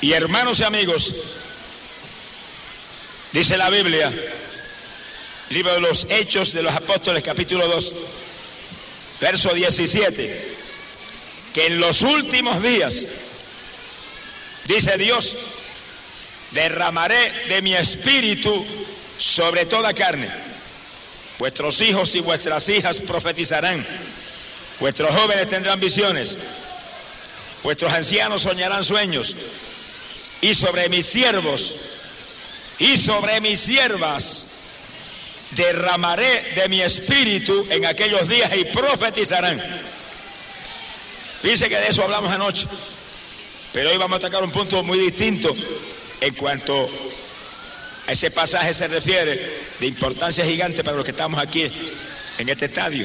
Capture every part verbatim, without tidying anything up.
Y hermanos y amigos, dice la Biblia, libro de los Hechos de los Apóstoles, capítulo dos, verso diecisiete, que en los últimos días, dice Dios, derramaré de mi espíritu sobre toda carne. Vuestros hijos y vuestras hijas profetizarán, vuestros jóvenes tendrán visiones, vuestros ancianos soñarán sueños, y sobre mis siervos y sobre mis siervas derramaré de mi espíritu en aquellos días y profetizarán. Fíjense que de eso hablamos anoche, pero hoy vamos a tocar un punto muy distinto en cuanto a ese pasaje se refiere, de importancia gigante para los que estamos aquí en este estadio.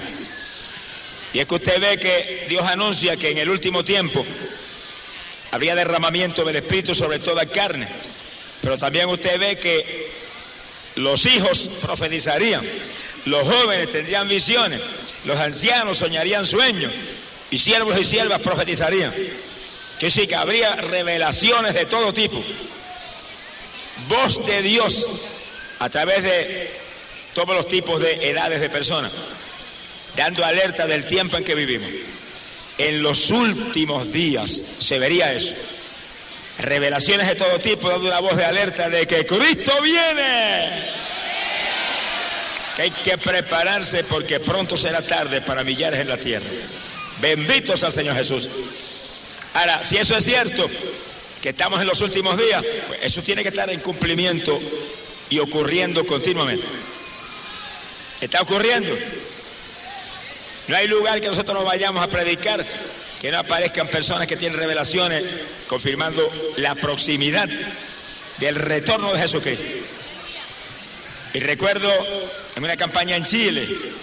Y es que usted ve que Dios anuncia que en el último tiempo habría derramamiento del Espíritu sobre toda carne, pero también usted ve que los hijos profetizarían, los jóvenes tendrían visiones, los ancianos soñarían sueños, y siervos y siervas profetizarían. Que sí, que habría revelaciones de todo tipo, voz de Dios a través de todos los tipos de edades de personas, dando alerta del tiempo en que vivimos. En los últimos días se vería eso, revelaciones de todo tipo, dando una voz de alerta de que Cristo viene, que hay que prepararse porque pronto será tarde para millares en la tierra. Benditos al Señor Jesús. Ahora, si eso es cierto, que estamos en los últimos días, pues eso tiene que estar en cumplimiento y ocurriendo continuamente. Está ocurriendo. No hay lugar que nosotros no vayamos a predicar que no aparezcan personas que tienen revelaciones confirmando la proximidad del retorno de Jesucristo. Y recuerdo en una campaña en Chile,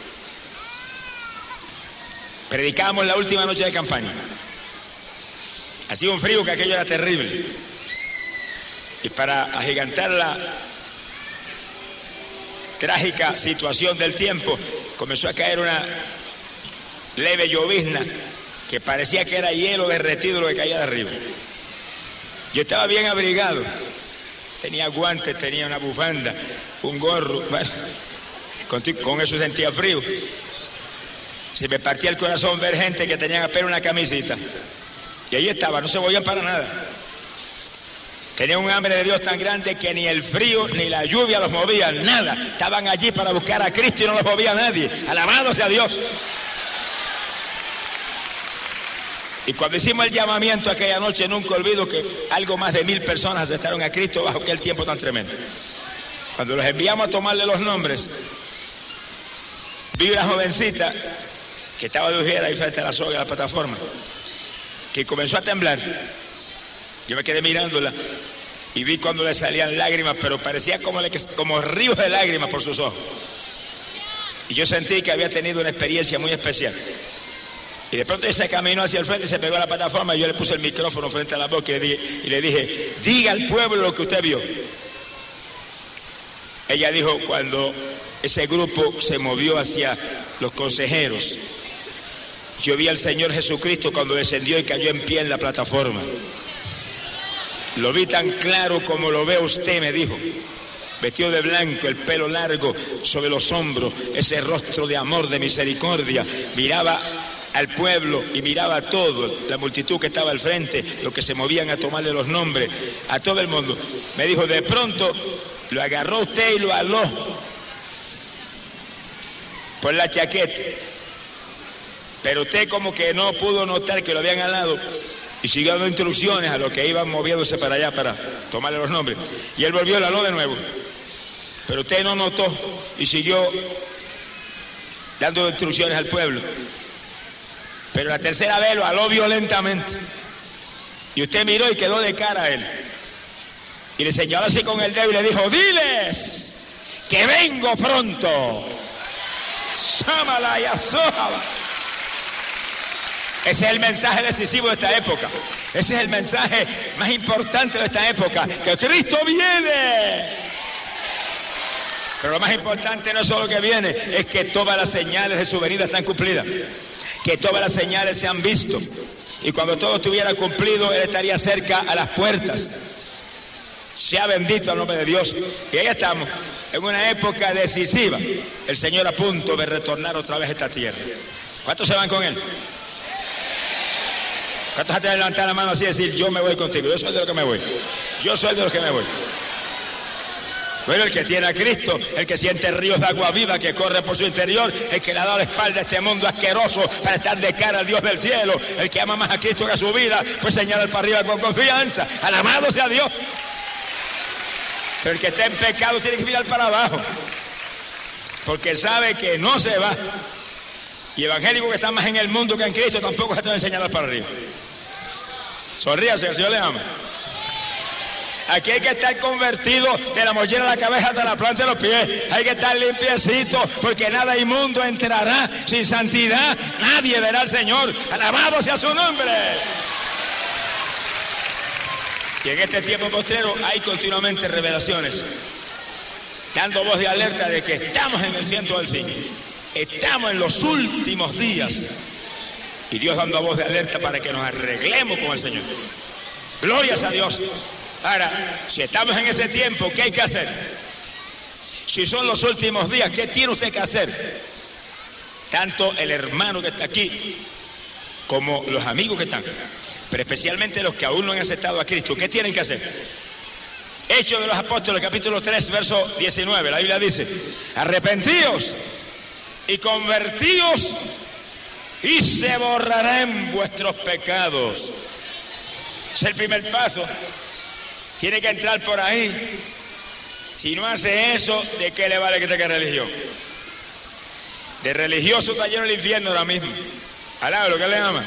predicábamos la última noche de campaña. Hacía un frío que aquello era terrible. Y para agigantar la trágica situación del tiempo, comenzó a caer una leve llovizna que parecía que era hielo derretido lo que caía de arriba. Yo estaba bien abrigado, tenía guantes, tenía una bufanda, un gorro, bueno, con, con eso sentía frío. Se me partía el corazón ver gente que tenían apenas una camisita, y ahí estaba, no se movían para nada. Tenían un hambre de Dios tan grande que ni el frío ni la lluvia los movían, nada. Estaban allí para buscar a Cristo y no los movía nadie. Alabado sea Dios. Y cuando hicimos el llamamiento aquella noche, nunca olvido que algo más de mil personas aceptaron a Cristo bajo aquel tiempo tan tremendo. Cuando los enviamos a tomarle los nombres, vi una jovencita que estaba de ujera ahí frente a la soga de la plataforma, que comenzó a temblar. Yo me quedé mirándola y vi cuando le salían lágrimas, pero parecía como, le, como ríos de lágrimas por sus ojos. Y yo sentí que había tenido una experiencia muy especial. Y de pronto se caminó hacia el frente y se pegó a la plataforma, y yo le puse el micrófono frente a la boca y le dije, y le dije, diga al pueblo lo que usted vio. Ella dijo, cuando ese grupo se movió hacia los consejeros, yo vi al Señor Jesucristo cuando descendió y cayó en pie en la plataforma. Lo vi tan claro como lo ve usted, me dijo. Vestido de blanco, el pelo largo sobre los hombros, ese rostro de amor, de misericordia. Miraba al pueblo y miraba a todo, la multitud que estaba al frente, los que se movían a tomarle los nombres, a todo el mundo. Me dijo, de pronto lo agarró usted y lo aló por la chaqueta, pero usted como que no pudo notar que lo habían alado y siguió dando instrucciones a los que iban moviéndose para allá para tomarle los nombres, y él volvió y lo aló de nuevo, pero usted no notó y siguió dando instrucciones al pueblo. Pero la tercera vez lo aló violentamente. Y usted miró y quedó de cara a él. Y le señaló así con el dedo y le dijo, diles que vengo pronto. Sámala y azójala. Ese es el mensaje decisivo de esta época. Ese es el mensaje más importante de esta época. Que Cristo viene. Pero lo más importante no es solo que viene, es que todas las señales de su venida están cumplidas. Que todas las señales se han visto, Y cuando todo estuviera cumplido, Él estaría cerca a las puertas. Sea bendito el nombre de Dios. Y ahí estamos, en una época decisiva. El Señor a punto de retornar otra vez a esta tierra. ¿Cuántos se van con Él? ¿Cuántos te van a levantar la mano así y decir, yo me voy contigo? Yo soy de los que me voy. Yo soy de los que me voy. Bueno, el que tiene a Cristo, el que siente ríos de agua viva que corre por su interior, el que le ha dado la espalda a este mundo asqueroso para estar de cara al Dios del cielo, el que ama más a Cristo que a su vida, pues señala para arriba con confianza. Alabado sea Dios. Pero el que está en pecado tiene que mirar para abajo, porque sabe que no se va. Y evangélico que está más en el mundo que en Cristo tampoco se te va a señalar para arriba. Sonríase, el Señor le ama. Aquí hay que estar convertido de la mollera a la cabeza hasta la planta de los pies. Hay que estar limpiecito, porque nada inmundo entrará. Sin santidad nadie verá al Señor. Alabado sea su nombre. Y en este tiempo postrero hay continuamente revelaciones, dando voz de alerta de que estamos en el ciento del fin. Estamos en los últimos días. Y Dios dando voz de alerta para que nos arreglemos con el Señor. Glorias a Dios. Ahora, si estamos en ese tiempo, ¿qué hay que hacer? Si son los últimos días, ¿qué tiene usted que hacer? Tanto el hermano que está aquí, como los amigos que están, pero especialmente los que aún no han aceptado a Cristo, ¿qué tienen que hacer? Hechos de los Apóstoles, capítulo tres, verso diecinueve, la Biblia dice, arrepentíos y convertíos y se borrarán vuestros pecados. Es el primer paso. Tiene que entrar por ahí. Si no hace eso, ¿de qué le vale que tenga religión? De religioso está lleno el infierno ahora mismo. Alá, lo que le ama.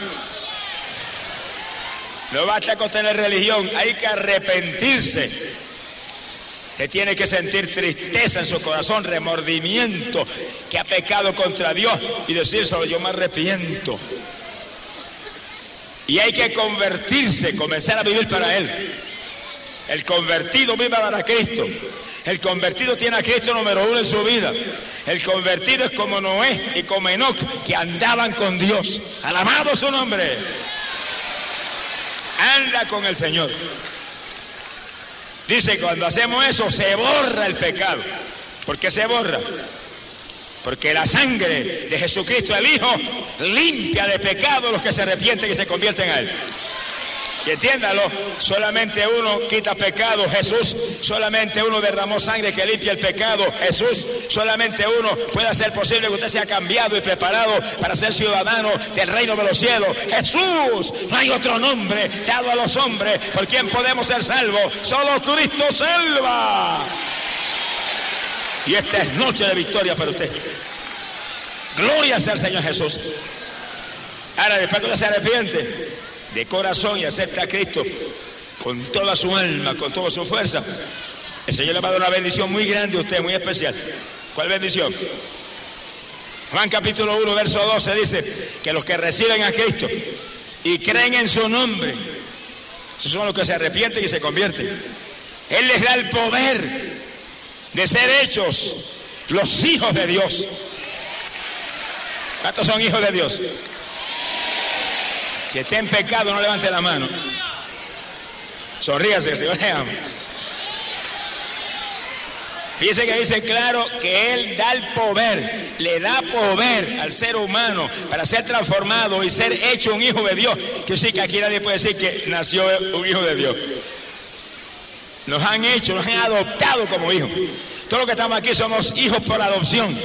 No basta con tener religión, hay que arrepentirse. Usted tiene que sentir tristeza en su corazón, remordimiento, que ha pecado contra Dios y decírselo, yo me arrepiento. Y hay que convertirse, comenzar a vivir para Él. El convertido vive para Cristo. El convertido tiene a Cristo número uno en su vida. El convertido es como Noé y como Enoc, que andaban con Dios. Alabado su nombre. Anda con el Señor. Dice que cuando hacemos eso se borra el pecado. ¿Por qué se borra? Porque la sangre de Jesucristo el Hijo limpia de pecado a los que se arrepienten y se convierten a Él. Y entiéndalo, solamente uno quita pecado, Jesús. Solamente uno derramó sangre que limpia el pecado, Jesús. Solamente uno puede hacer posible que usted sea cambiado y preparado para ser ciudadano del reino de los cielos, Jesús. No hay otro nombre dado a los hombres por quien podemos ser salvos. Solo Cristo salva. Y esta es noche de victoria para usted. Gloria sea al Señor Jesús. Ahora, después que usted se arrepiente de corazón y acepta a Cristo con toda su alma, con toda su fuerza, el Señor le va a dar una bendición muy grande a usted, muy especial. ¿Cuál bendición? Juan capítulo uno, verso doce dice que los que reciben a Cristo y creen en su nombre, esos son los que se arrepienten y se convierten. Él les da el poder de ser hechos los hijos de Dios. ¿Cuántos son hijos de Dios? Si está en pecado, no levante la mano. Sonríase, el Señor le ama. Fíjese que dice claro que Él da el poder, le da poder al ser humano para ser transformado y ser hecho un hijo de Dios. Que sí, que aquí nadie puede decir que nació un hijo de Dios. Nos han hecho, nos han adoptado como hijos. Todos los que estamos aquí somos hijos por adopción.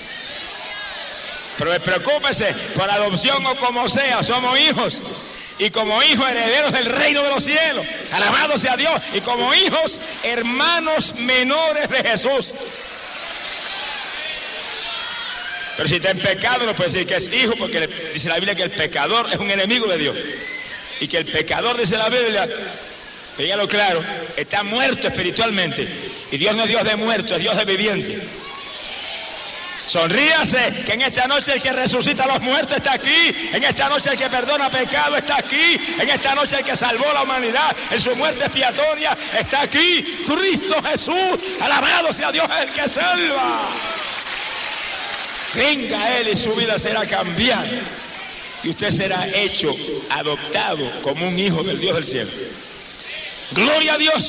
Pero preocúpese, por adopción o como sea, somos hijos. Y como hijos herederos del reino de los cielos. Alabado sea Dios. Y como hijos, hermanos menores de Jesús. Pero si está en pecado, no puede decir que es hijo, porque dice la Biblia que el pecador es un enemigo de Dios. Y que el pecador, dice la Biblia, dígalo claro, está muerto espiritualmente. Y Dios no es Dios de muertos, es Dios de viviente. Sonríase, que en esta noche el que resucita a los muertos está aquí. En esta noche el que perdona pecado está aquí. En esta noche el que salvó la humanidad en su muerte expiatoria está aquí. Cristo Jesús, alabado sea Dios, el que salva. Venga a Él y su vida será cambiada. y usted será hecho, adoptado como un hijo del Dios del cielo. ¡Gloria a Dios!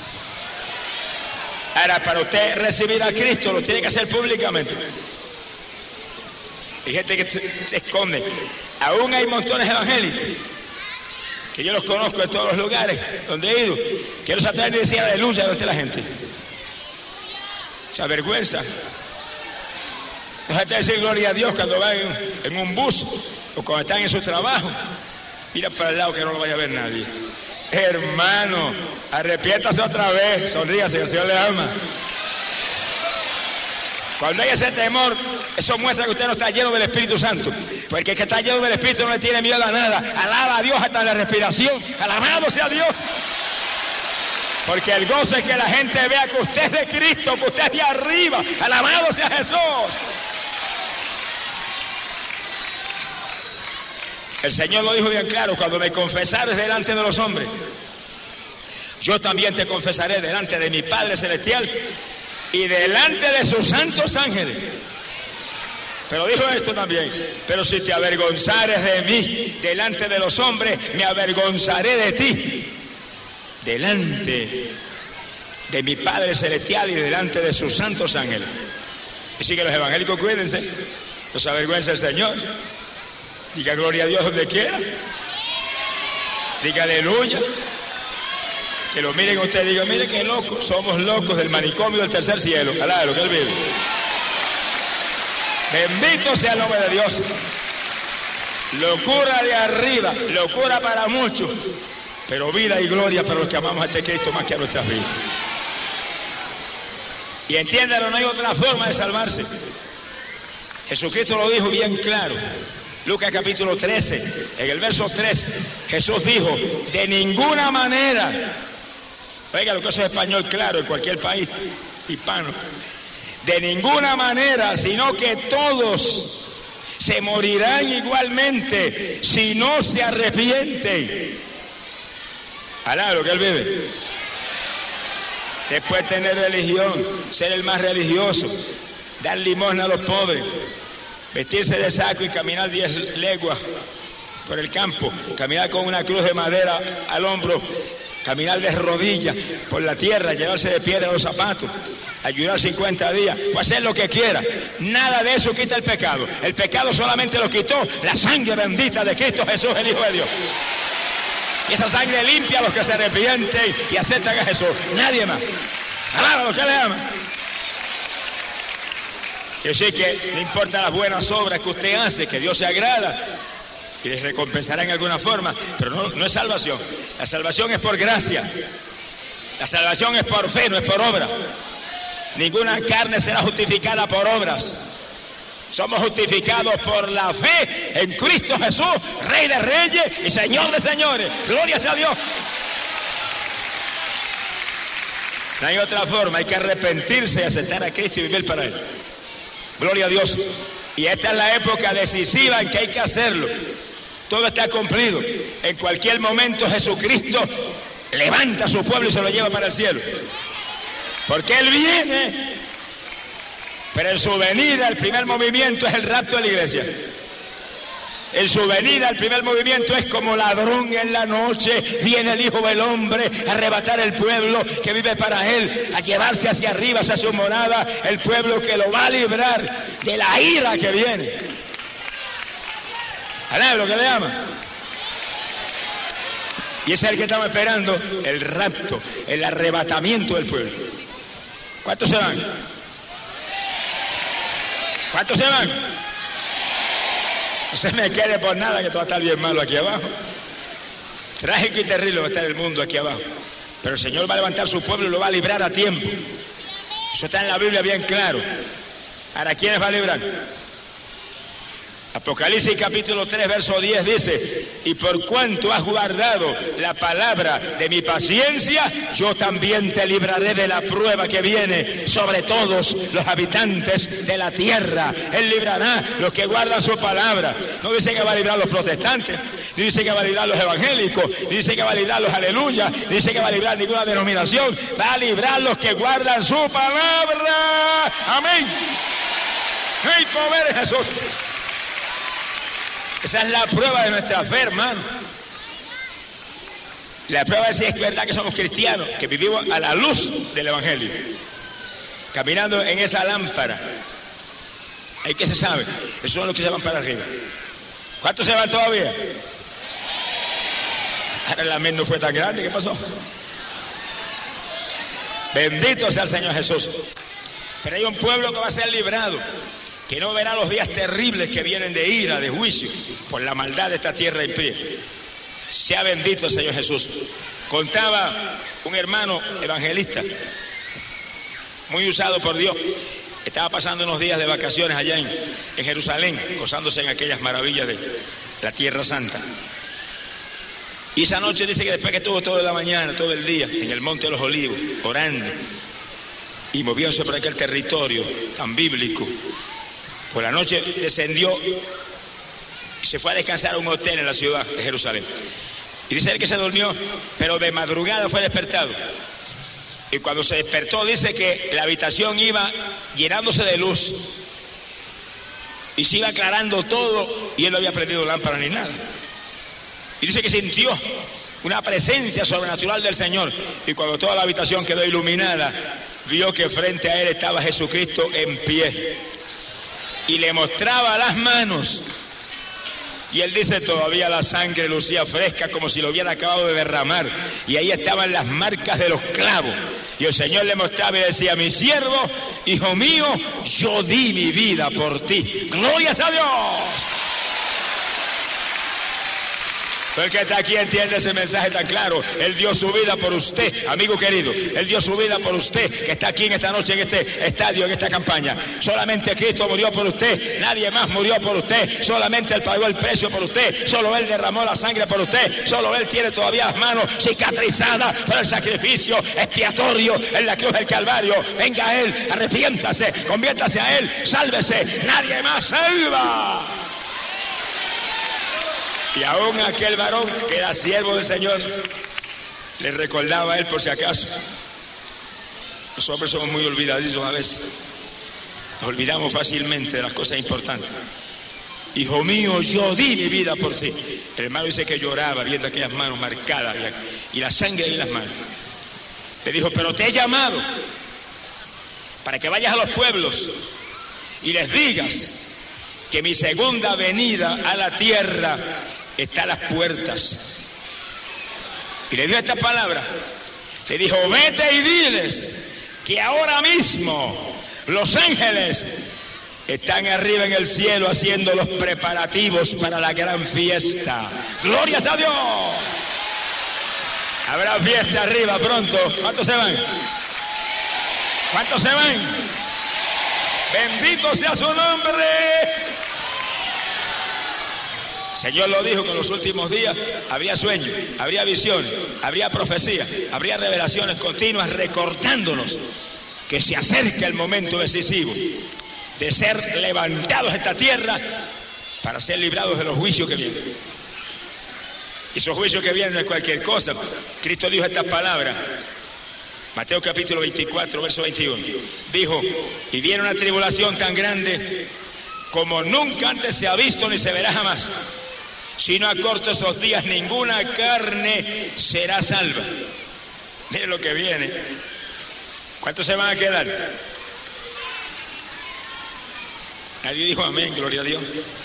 Ahora, para usted recibir a Cristo, lo tiene que hacer públicamente. Hay gente que se esconde. Aún hay montones evangélicos, que yo los conozco en todos los lugares donde he ido, que no se atreven ni decir aleluya delante de la gente. Se avergüenza. No se atreve a decir gloria a Dios cuando van en, en un bus o cuando están en su trabajo. Mira para el lado que no lo vaya a ver nadie. Hermano, arrepiéntase otra vez, sonríase, que el Señor le ama. Cuando hay ese temor, eso muestra que usted no está lleno del Espíritu Santo. Porque el que está lleno del Espíritu no le tiene miedo a nada. Alaba a Dios hasta la respiración. Alabado sea Dios. Porque el gozo es que la gente vea que usted es de Cristo, que usted es de arriba. Alabado sea Jesús. El Señor lo dijo bien claro: cuando me confesares delante de los hombres, yo también te confesaré delante de mi Padre Celestial y delante de sus santos ángeles. Pero dijo esto también: pero si te avergonzares de mí delante de los hombres, me avergonzaré de ti delante de mi Padre Celestial y delante de sus santos ángeles. Así que los evangélicos, cuídense, no se avergüenza el Señor. Diga gloria a Dios donde quiera. Diga aleluya. Que lo miren usted, diga: mire qué locos, somos locos del manicomio del tercer cielo. Alá, lo que él vive. Bendito sea el nombre de Dios. Locura de arriba, locura para muchos, pero vida y gloria para los que amamos a este Cristo más que a nuestras vidas. Y entiéndalo, no hay otra forma de salvarse. Jesucristo lo dijo bien claro. Lucas capítulo trece, en el verso tres, Jesús dijo: de ninguna manera. Oiga, lo que eso es español claro en cualquier país hispano. De ninguna manera, sino que todos se morirán igualmente si no se arrepienten. Alá, lo que él vive. Después tener religión, ser el más religioso, dar limosna a los pobres, vestirse de saco y caminar diez leguas por el campo, caminar con una cruz de madera al hombro, caminar de rodillas por la tierra, llevarse de piedra los zapatos, ayudar cincuenta días, o hacer lo que quiera. Nada de eso quita el pecado. El pecado solamente lo quitó la sangre bendita de Cristo Jesús, el Hijo de Dios. Y esa sangre limpia a los que se arrepienten y aceptan a Jesús. Nadie más. Alaba a los que le aman. Yo sé que no importa las buenas obras que usted hace, que Dios se agrada y les recompensará en alguna forma, pero no, no es salvación. La salvación es por gracia. La salvación es por fe, no es por obra. Ninguna carne será justificada por obras. Somos justificados por la fe en Cristo Jesús, Rey de Reyes y Señor de Señores. Gloria sea a Dios. No hay otra forma, hay que arrepentirse y aceptar a Cristo y vivir para Él. Gloria a Dios. Y esta es la época decisiva en que hay que hacerlo. Todo está cumplido. En cualquier momento Jesucristo levanta a su pueblo y se lo lleva para el cielo. Porque Él viene, pero en su venida el primer movimiento es el rapto de la iglesia. En su venida el primer movimiento es como ladrón en la noche. Viene el Hijo del Hombre a arrebatar el pueblo que vive para Él, a llevarse hacia arriba, hacia su morada, el pueblo que lo va a librar de la ira que viene. ¿Alá lo que le ama? Y ese es el que estamos esperando, el rapto, el arrebatamiento del pueblo. ¿Cuántos se van? ¿Cuántos se van? No se me quede por nada, que todo va a estar bien malo aquí abajo. Trágico y terrible va a estar el mundo aquí abajo. Pero el Señor va a levantar su pueblo y lo va a librar a tiempo. Eso está en la Biblia bien claro. Ahora, ¿quiénes va a librar? Apocalipsis capítulo tres, verso diez dice: y por cuanto has guardado la palabra de mi paciencia, yo también te libraré de la prueba que viene sobre todos los habitantes de la tierra. Él librará los que guardan su palabra. No dice que va a librar a los protestantes, ni dice que va a librar a los evangélicos, ni dice que va a librar a los aleluya, ni dice que va a librar a ninguna denominación. Va a librar a los que guardan su palabra. Amén. ¡Hey, poder Jesús! Esa es la prueba de nuestra fe, hermano. La prueba de si es verdad que somos cristianos, que vivimos a la luz del Evangelio, caminando en esa lámpara. Ahí que se sabe, esos son los que se van para arriba. ¿Cuántos se van todavía? Ahora el amén no fue tan grande, ¿qué pasó? Bendito sea el Señor Jesús. Pero hay un pueblo que va a ser librado, que no verá los días terribles que vienen de ira, de juicio, por la maldad de esta tierra impía. Sea bendito el Señor Jesús. Contaba un hermano evangelista, muy usado por Dios. Estaba pasando unos días de vacaciones allá en, en Jerusalén, gozándose en aquellas maravillas de la Tierra Santa. Y esa noche dice que después que estuvo toda la mañana, todo el día, en el Monte de los Olivos, orando y moviéndose por aquel territorio tan bíblico, por la noche descendió y se fue a descansar a un hotel en la ciudad de Jerusalén. Y dice él que se durmió, pero de madrugada fue despertado. Y cuando se despertó dice que la habitación iba llenándose de luz y se iba aclarando todo, y él no había prendido lámpara ni nada. Y dice que sintió una presencia sobrenatural del Señor, y cuando toda la habitación quedó iluminada, vio que frente a él estaba Jesucristo en pie y le mostraba las manos. Y él dice, todavía la sangre lucía fresca como si lo hubiera acabado de derramar, y ahí estaban las marcas de los clavos. Y el Señor le mostraba y decía, mi siervo, hijo mío, yo di mi vida por ti. ¡Glorias a Dios! Todo el que está aquí entiende ese mensaje tan claro. Él dio su vida por usted, amigo querido. Él dio su vida por usted, que está aquí en esta noche, en este estadio, en esta campaña. Solamente Cristo murió por usted. Nadie más murió por usted. Solamente Él pagó el precio por usted. Solo Él derramó la sangre por usted. Solo Él tiene todavía las manos cicatrizadas por el sacrificio expiatorio en la cruz del Calvario. Venga a Él, arrepiéntase, conviértase a Él, sálvese. Nadie más salva. Y aún aquel varón que era siervo del Señor le recordaba a él por si acaso. Los hombres somos muy olvidadizos a veces. Nos olvidamos fácilmente de las cosas importantes. Hijo mío, yo di mi vida por ti. El hermano dice que lloraba viendo aquellas manos marcadas y la sangre en las manos. Le dijo, pero te he llamado para que vayas a los pueblos y les digas que mi segunda venida a la tierra está a las puertas. Y le dio esta palabra. Le dijo, vete y diles que ahora mismo los ángeles están arriba en el cielo haciendo los preparativos para la gran fiesta. ¡Glorias a Dios! Habrá fiesta arriba pronto. ¿Cuántos se van? ¿Cuántos se van? Bendito sea su nombre. Señor lo dijo que en los últimos días habría sueños, habría visiones, habría profecías, habría revelaciones continuas recordándonos que se acerca el momento decisivo de ser levantados de esta tierra para ser librados de los juicios que vienen. Y esos juicios que vienen no es cualquier cosa. Cristo dijo estas palabras, Mateo capítulo veinticuatro, verso veintiuno. Dijo, y viene una tribulación tan grande como nunca antes se ha visto ni se verá jamás. Si no acorto esos días, ninguna carne será salva. Miren lo que viene. ¿Cuántos se van a quedar? Nadie dijo amén, gloria a Dios.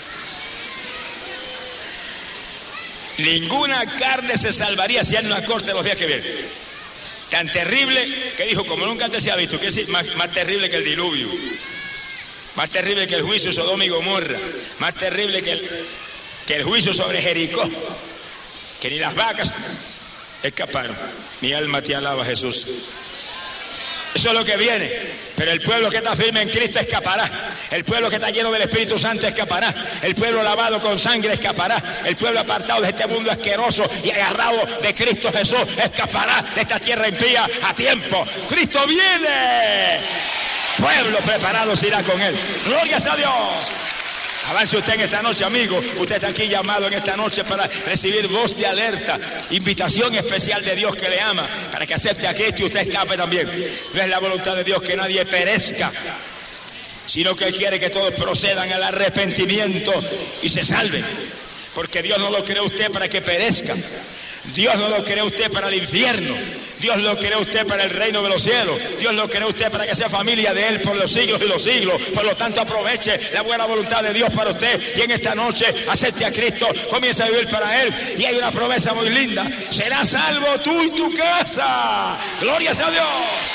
Ninguna carne se salvaría si Él no acorta los días que vienen. Tan terrible que dijo, como nunca antes se ha visto, que es más, más terrible que el diluvio, más terrible que el juicio de Sodoma y Gomorra, más terrible que el, que el juicio sobre Jericó, que ni las vacas escaparon. Mi alma te alaba, Jesús. Eso es lo que viene. Pero el pueblo que está firme en Cristo escapará. El pueblo que está lleno del Espíritu Santo escapará. El pueblo lavado con sangre escapará. El pueblo apartado de este mundo asqueroso y agarrado de Cristo Jesús escapará de esta tierra impía a tiempo. Cristo viene. Pueblo preparado se irá con Él. Glorias a Dios. Avance usted en esta noche, amigo. Usted está aquí llamado en esta noche para recibir voz de alerta, invitación especial de Dios que le ama, para que acepte a Cristo y usted escape también. No es la voluntad de Dios que nadie perezca, sino que Él quiere que todos procedan al arrepentimiento y se salven. Porque Dios no lo creó a usted para que perezca. Dios no lo creó a usted para el infierno. Dios lo creó a usted para el reino de los cielos. Dios lo creó a usted para que sea familia de Él por los siglos y los siglos. Por lo tanto, aproveche la buena voluntad de Dios para usted. Y en esta noche, acepte a Cristo, comience a vivir para Él. Y hay una promesa muy linda: serás salvo tú y tu casa. Gloria sea a Dios.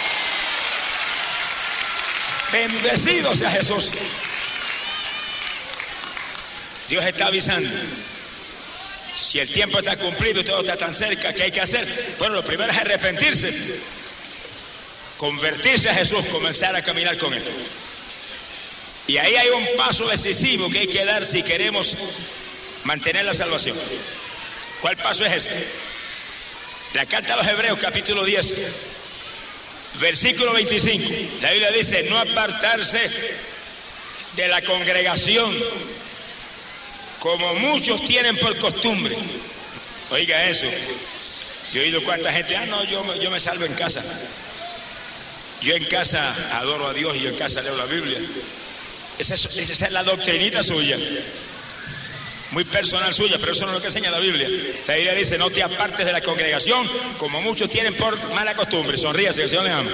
Bendecido sea Jesús. Dios está avisando. Si el tiempo está cumplido y todo está tan cerca, ¿qué hay que hacer? Bueno, lo primero es arrepentirse, convertirse a Jesús, comenzar a caminar con Él. Y ahí hay un paso decisivo que hay que dar si queremos mantener la salvación. ¿Cuál paso es ese? La carta a los Hebreos, capítulo diez, versículo veinticinco. La Biblia dice: no apartarse de la congregación, como muchos tienen por costumbre. Oiga eso. Yo he oído cuánta gente: ah, no, yo, yo me salvo en casa. Yo en casa adoro a Dios y yo en casa leo la Biblia. Esa es, esa es la doctrinita suya, muy personal suya, pero eso no es lo que enseña la Biblia. La Biblia dice: no te apartes de la congregación, como muchos tienen por mala costumbre. Sonríase, que el Señor les ama.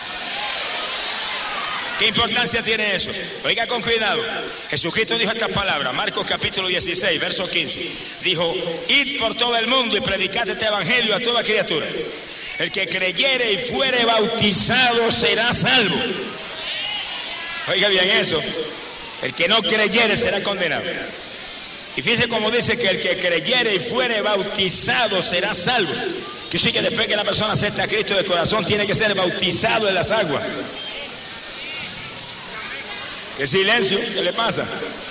¿Qué importancia tiene eso? Oiga con cuidado. Jesucristo dijo estas palabras, Marcos capítulo dieciséis, verso quince. Dijo: id por todo el mundo y predicad este evangelio a toda criatura. El que creyere y fuere bautizado será salvo. Oiga bien eso. El que no creyere será condenado. Y fíjese cómo dice que el que creyere y fuere bautizado será salvo. Que sí, que después que la persona acepta a Cristo de corazón tiene que ser bautizado en las aguas. ¿Qué silencio? ¿Qué le pasa?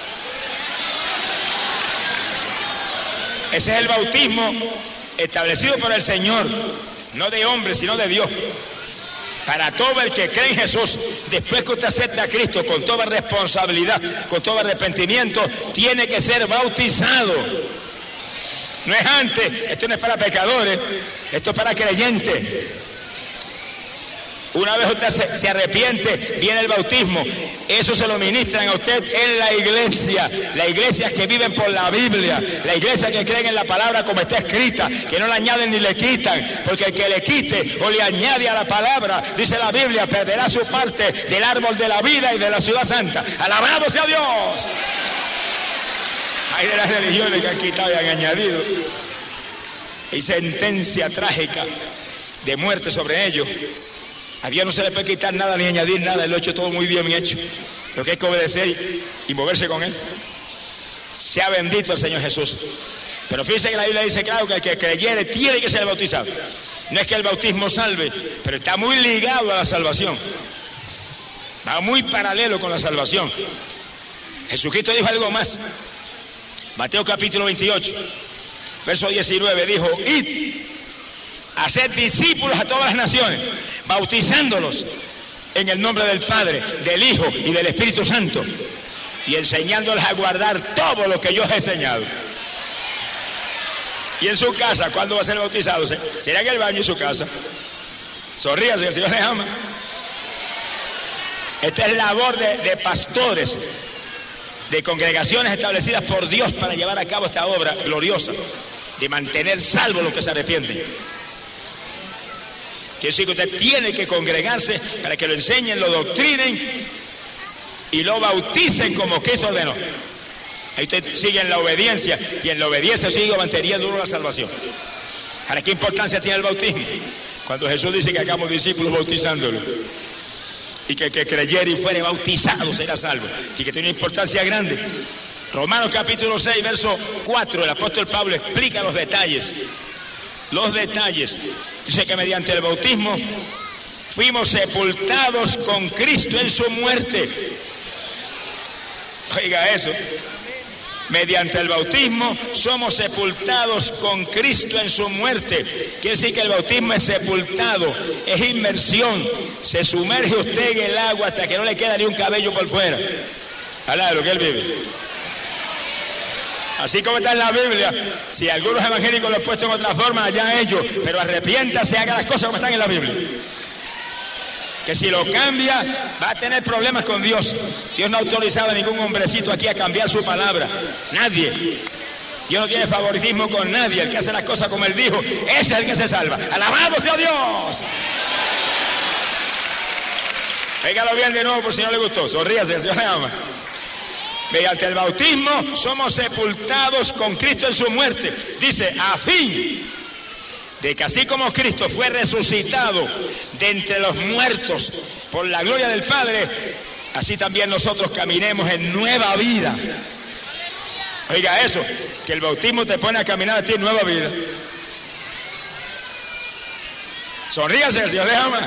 Ese es el bautismo establecido por el Señor, no de hombre, sino de Dios. Para todo el que cree en Jesús, después que usted acepta a Cristo con toda responsabilidad, con todo arrepentimiento, tiene que ser bautizado. No es antes. Esto no es para pecadores, esto es para creyentes. Una vez usted se, se arrepiente, viene el bautismo. Eso se lo ministran a usted en la iglesia. Las iglesias que viven por la Biblia, la iglesia que creen en la palabra como está escrita, que no la añaden ni le quitan, porque el que le quite o le añade a la palabra, dice la Biblia, perderá su parte del árbol de la vida y de la ciudad santa. ¡Alabado sea Dios! Hay de las religiones que han quitado y han añadido. Hay sentencia trágica de muerte sobre ellos. A Dios no se le puede quitar nada ni añadir nada. Él lo ha hecho todo muy bien hecho. Lo que hay que obedecer y moverse con Él. Sea bendito el Señor Jesús. Pero fíjense que la Biblia dice claro que el que creyere tiene que ser bautizado. No es que el bautismo salve, pero está muy ligado a la salvación. Va muy paralelo con la salvación. Jesucristo dijo algo más. Mateo capítulo veintiocho, verso diecinueve, dijo: id, haced discípulos a todas las naciones, bautizándolos en el nombre del Padre, del Hijo y del Espíritu Santo, y enseñándoles a guardar todo lo que yo os he enseñado. Y en su casa, ¿cuándo va a ser bautizado? ¿Será en el baño en su casa? Sonríase, que el Señor les ama. Esta es labor de, de pastores, de congregaciones establecidas por Dios para llevar a cabo esta obra gloriosa de mantener salvos los que se arrepienten. Quiere decir que usted tiene que congregarse para que lo enseñen, lo doctrinen y lo bauticen como Cristo ordenó. Ahí usted sigue en la obediencia, y en la obediencia sigue manteniendo uno la salvación. Ahora, ¿qué importancia tiene el bautismo? Cuando Jesús dice que hagamos discípulos bautizándolo, y que el que creyere y fuere bautizado será salvo, y que tiene una importancia grande. Romanos capítulo seis, verso cuatro, el apóstol Pablo explica los detalles. Los detalles. Dice que mediante el bautismo fuimos sepultados con Cristo en su muerte. Oiga eso. Mediante el bautismo somos sepultados con Cristo en su muerte. Quiere decir que el bautismo es sepultado, es inmersión. Se sumerge usted en el agua hasta que no le queda ni un cabello por fuera. Habla de lo que él vive. Así como está en la Biblia. Si algunos evangélicos lo han puesto en otra forma, allá ellos, pero arrepiéntase, haga las cosas como están en la Biblia. Que si lo cambia, va a tener problemas con Dios. Dios no ha autorizado a ningún hombrecito aquí a cambiar su palabra. Nadie. Dios no tiene favoritismo con nadie. El que hace las cosas como Él dijo, ese es el que se salva. ¡Alabado sea Dios! Pégalo bien de nuevo por si no le gustó. Sonríase, el Señor le ama. Mediante el bautismo somos sepultados con Cristo en su muerte. Dice, a fin de que así como Cristo fue resucitado de entre los muertos por la gloria del Padre, así también nosotros caminemos en nueva vida. Oiga eso, que el bautismo te pone a caminar a ti en nueva vida. Sonríase, el Señor le ama.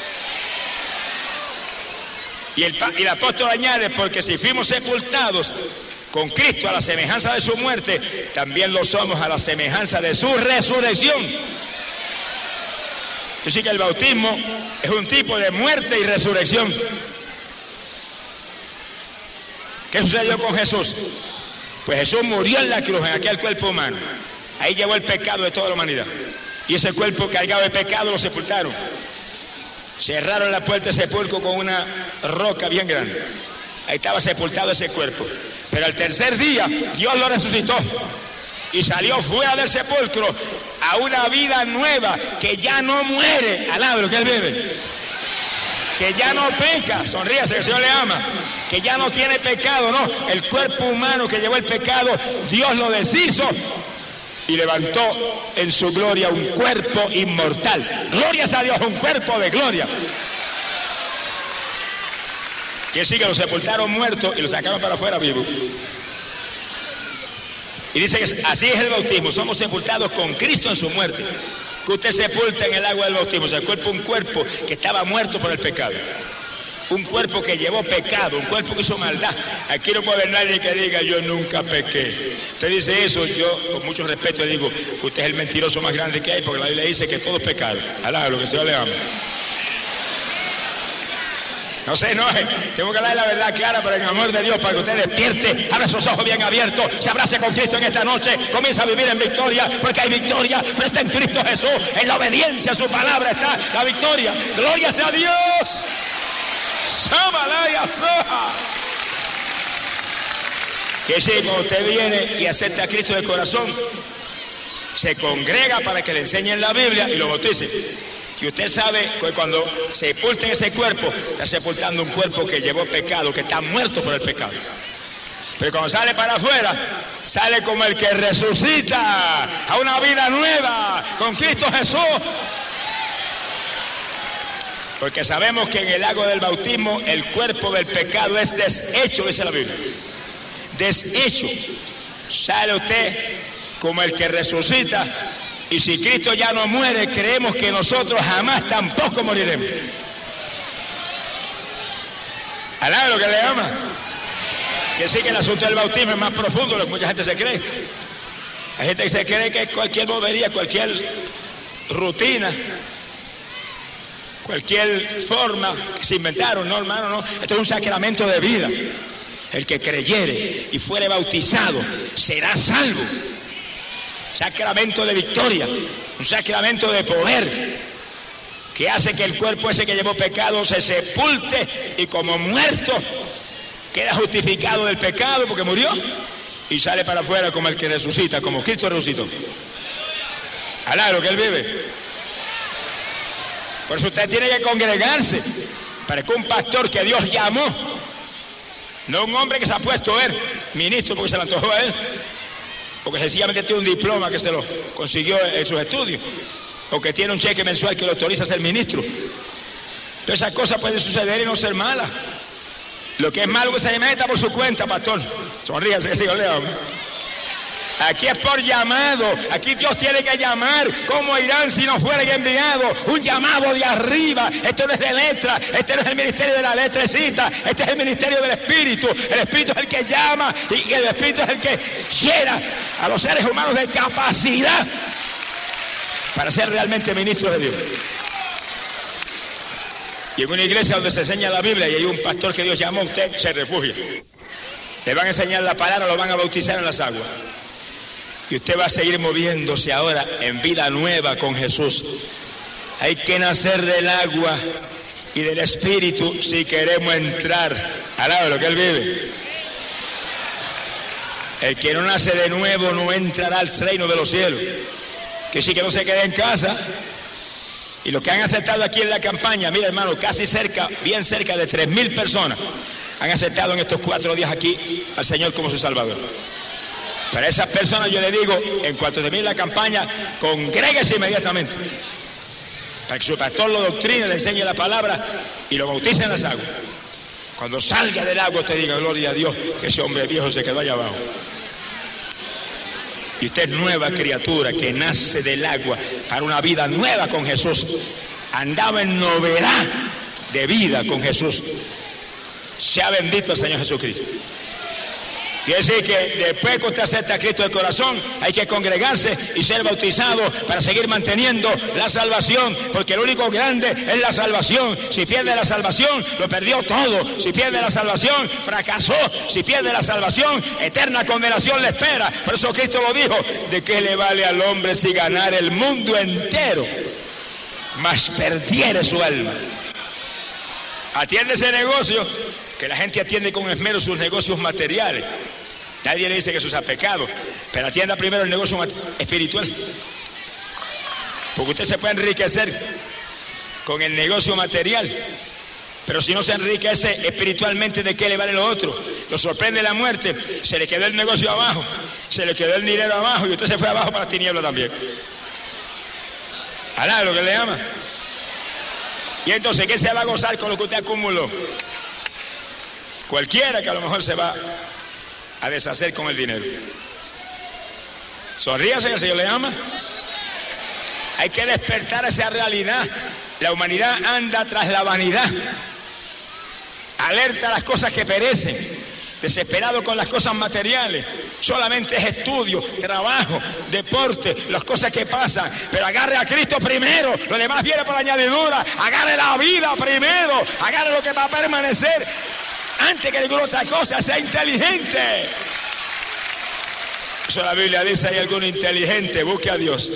Y el, y el apóstol añade, porque si fuimos sepultados con Cristo a la semejanza de su muerte, también lo somos a la semejanza de su resurrección. Así que el bautismo es un tipo de muerte y resurrección. ¿Qué sucedió con Jesús? Pues Jesús murió en la cruz, en aquel cuerpo humano. Ahí llevó el pecado de toda la humanidad. Y ese cuerpo cargado de pecado lo sepultaron. Cerraron la puerta del sepulcro con una roca bien grande. Ahí estaba sepultado ese cuerpo. Pero al tercer día Dios lo resucitó y salió fuera del sepulcro a una vida nueva que ya no muere. Alabro que Él vive. Que ya no peca. Sonríase, que el Señor le ama. Que ya no tiene pecado, no. El cuerpo humano que llevó el pecado, Dios lo deshizo y levantó en su gloria un cuerpo inmortal. Glorias a Dios, un cuerpo de gloria. Quiere decir que lo sepultaron muertos y lo sacaron para afuera vivo. Y dice que así es el bautismo. Somos sepultados con Cristo en su muerte. Que usted sepulta en el agua del bautismo. O sea, el cuerpo, un cuerpo que estaba muerto por el pecado. Un cuerpo que llevó pecado, un cuerpo que hizo maldad. Aquí no puede haber nadie que diga, yo nunca pequé. Usted dice eso, yo con mucho respeto le digo, usted es el mentiroso más grande que hay, porque la Biblia dice que todo es pecado. Alá, lo que se le ama. No sé, no, tengo que hablar la verdad clara, pero en el amor de Dios, para que usted despierte, abra sus ojos bien abiertos, se abrace con Cristo en esta noche, comienza a vivir en victoria, porque hay victoria, pero está en Cristo Jesús, en la obediencia a su palabra está la victoria. ¡Gloria sea a Dios! Que si cuando usted viene y acepta a Cristo de corazón, se congrega para que le enseñen la Biblia y lo bautice. Y usted sabe que cuando sepulten ese cuerpo, está sepultando un cuerpo que llevó pecado, que está muerto por el pecado. Pero cuando sale para afuera, sale como el que resucita a una vida nueva con Cristo Jesús. Porque sabemos que en el agua del bautismo el cuerpo del pecado es deshecho, dice la Biblia. Deshecho. Sale usted como el que resucita. Y si Cristo ya no muere, creemos que nosotros jamás tampoco moriremos. Alá lo que le ama. Que sí que el asunto del bautismo es más profundo de lo que mucha gente se cree. Hay gente que se cree que es cualquier bobería, cualquier rutina, cualquier forma que se inventaron. No, hermano, no. Esto es un sacramento de vida. El que creyere y fuere bautizado será salvo. Sacramento de victoria, un sacramento de poder que hace que el cuerpo ese que llevó pecado se sepulte y como muerto queda justificado del pecado porque murió y sale para afuera como el que resucita, como Cristo resucitó. Alá, lo que Él vive. Por eso usted tiene que congregarse para que un pastor que Dios llamó, no un hombre que se ha puesto a ver ministro porque se le antojó a él, porque sencillamente tiene un diploma que se lo consiguió en sus estudios, o que tiene un cheque mensual que lo autoriza a ser ministro. Pero esas cosas pueden suceder y no ser malas. Lo que es malo es que se meta por su cuenta, pastor. Sonríase que sigo leo. Aquí es por llamado. Aquí Dios tiene que llamar. ¿Cómo irán si no fueren enviados? Un llamado de arriba. Esto no es de letra. Este no es el ministerio de la letrecita. Este es el ministerio del Espíritu. El Espíritu es el que llama y el Espíritu es el que llena a los seres humanos de capacidad para ser realmente ministros de Dios. Y en una iglesia donde se enseña la Biblia y hay un pastor que Dios llamó, usted se refugia. Le van a enseñar la palabra, lo van a bautizar en las aguas. Y usted va a seguir moviéndose ahora en vida nueva con Jesús. Hay que nacer del agua y del Espíritu si queremos entrar al lado de lo que Él vive. El que no nace de nuevo no entrará al reino de los cielos. Que sí, que no se quede en casa. Y los que han aceptado aquí en la campaña, mira hermano, casi cerca, bien cerca de tres mil personas han aceptado en estos cuatro días aquí al Señor como su Salvador. Para esas personas yo le digo, en cuanto termine la campaña, congréguese inmediatamente, para que su pastor lo doctrine, le enseñe la palabra y lo bautice en las aguas. Cuando salga del agua usted diga, gloria a Dios, que ese hombre viejo se quedó allá abajo. Y usted es nueva criatura que nace del agua para una vida nueva con Jesús. Andaba en novedad de vida con Jesús. Sea bendito el Señor Jesucristo. Quiere decir que después que usted acepta a Cristo de corazón, hay que congregarse y ser bautizado para seguir manteniendo la salvación, porque lo único grande es la salvación. Si pierde la salvación, lo perdió todo. Si pierde la salvación, fracasó. Si pierde la salvación, eterna condenación le espera. Por eso Cristo lo dijo, ¿de qué le vale al hombre si ganar el mundo entero, mas perdiere su alma? Atiende ese negocio, que la gente atiende con esmero sus negocios materiales. Nadie le dice que eso sea pecado, pero atienda primero el negocio espiritual. Porque usted se puede enriquecer con el negocio material, pero si no se enriquece espiritualmente, ¿de qué le vale lo otro? Lo sorprende la muerte, se le quedó el negocio abajo, se le quedó el dinero abajo y usted se fue abajo para las tinieblas también. Alá, lo que le llama. Y entonces, ¿qué se va a gozar con lo que usted acumuló? Cualquiera que a lo mejor se va a deshacer con el dinero. Sonríase, que el Señor le ama. Hay que despertar esa realidad. La humanidad anda tras la vanidad. Alerta a las cosas que perecen. Desesperado con las cosas materiales. Solamente es estudio, trabajo, deporte, las cosas que pasan. Pero agarre a Cristo primero, lo demás viene por añadidura. Agarre la vida primero, agarre lo que va a permanecer. Antes que ninguna otra cosa, sea inteligente. Eso la Biblia dice, hay alguno inteligente, busque a Dios.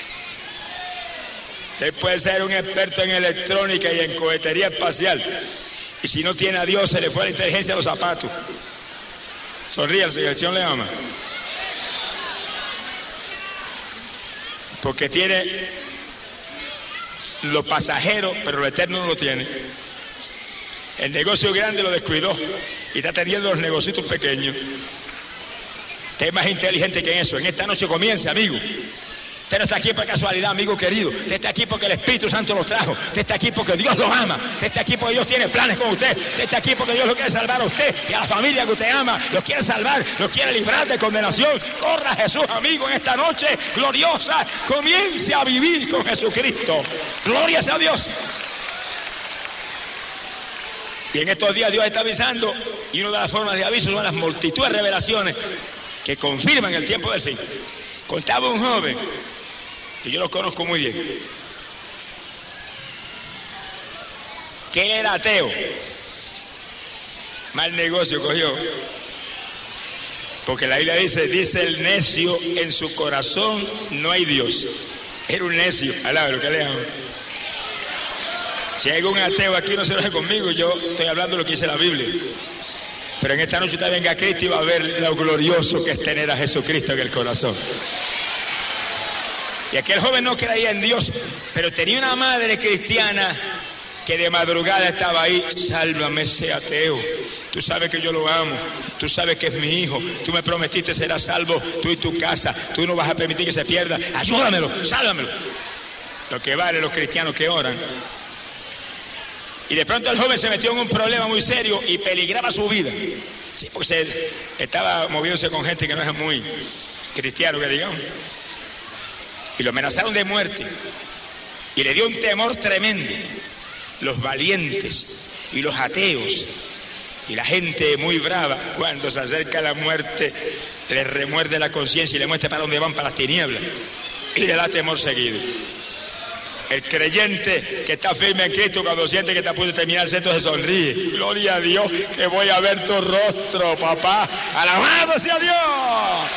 Usted puede ser un experto en electrónica y en cohetería espacial. Y si no tiene a Dios, se le fue la inteligencia a los zapatos. Sonríe, el Señor le ama. Porque tiene lo pasajero, pero lo eterno no lo tiene. El negocio grande lo descuidó y está teniendo los negocios pequeños. Usted es más inteligente que en eso. En esta noche comienza, amigo. Usted no está aquí por casualidad, amigo querido. Usted está aquí porque el Espíritu Santo lo trajo. Usted está aquí porque Dios lo ama. Usted está aquí porque Dios tiene planes con usted. Usted está aquí porque Dios lo quiere salvar a usted y a la familia que usted ama. Los quiere salvar, los quiere librar de condenación. Corra Jesús, amigo, en esta noche gloriosa. Comience a vivir con Jesucristo. Gloria sea a Dios. Y en estos días Dios está avisando, y una de las formas de aviso son las multitudes de revelaciones que confirman el tiempo del fin. Contaba un joven, que yo lo conozco muy bien, que él era ateo. Mal negocio cogió. Porque la Biblia dice, dice el necio, en su corazón no hay Dios. Era un necio, alaba lo que le amo. Si hay algún ateo aquí, no se enoje conmigo, yo estoy hablando de lo que dice la Biblia. Pero en esta noche usted venga a Cristo y va a ver lo glorioso que es tener a Jesucristo en el corazón. Y aquel joven no creía en Dios, pero tenía una madre cristiana que de madrugada estaba ahí. Sálvame ese ateo, tú sabes que yo lo amo, tú sabes que es mi hijo, tú me prometiste serás salvo, tú y tu casa, tú no vas a permitir que se pierda, ayúdamelo, sálvamelo. Lo que vale los cristianos que oran. Y de pronto el joven se metió en un problema muy serio y peligraba su vida. Sí, porque se estaba moviéndose con gente que no es muy cristiano, que digamos. Y lo amenazaron de muerte. Y le dio un temor tremendo. Los valientes y los ateos y la gente muy brava, cuando se acerca la muerte, le remuerde la conciencia y le muestra para dónde van, para las tinieblas. Y le da temor seguido. El creyente que está firme en Cristo, cuando siente que está a punto de terminar, se sonríe. Gloria a Dios, que voy a ver tu rostro, papá. Alabado sea Dios.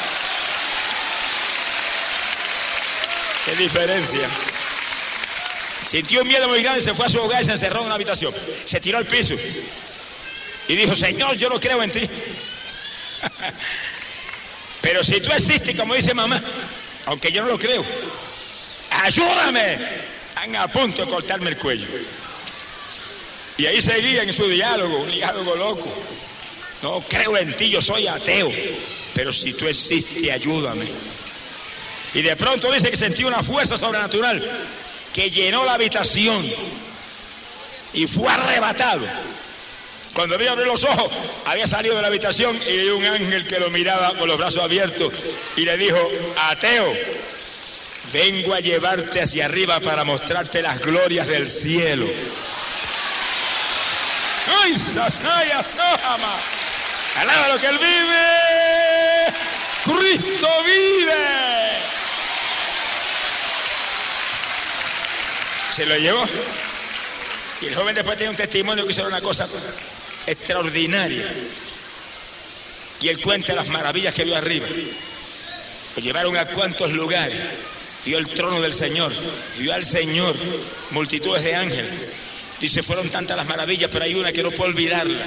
Qué diferencia. Sintió un miedo muy grande, se fue a su hogar y se encerró en una habitación. Se tiró al piso y dijo, Señor, yo no creo en ti. Pero si tú existes, como dice mamá, aunque yo no lo creo, ayúdame, están a punto de cortarme el cuello. Y ahí seguía en su diálogo, un diálogo loco. No creo en ti, yo soy ateo, pero si tú existes, ayúdame. Y de pronto dice que sentí una fuerza sobrenatural que llenó la habitación y fue arrebatado. Cuando vio abrir los ojos, había salido de la habitación y vio un ángel que lo miraba con los brazos abiertos y le dijo: ateo, vengo a llevarte hacia arriba para mostrarte las glorias del cielo. ¡Ay, sasaya, sojama! ¡Alaba lo que él vive! ¡Cristo vive! Se lo llevó. Y el joven después tiene un testimonio que hizo una cosa extraordinaria. Y él cuenta las maravillas que vio arriba. Lo llevaron a cuantos lugares. Vio el trono del Señor. Vio al Señor. Multitudes de ángeles. Dice, fueron tantas las maravillas, pero hay una que no puedo olvidarla.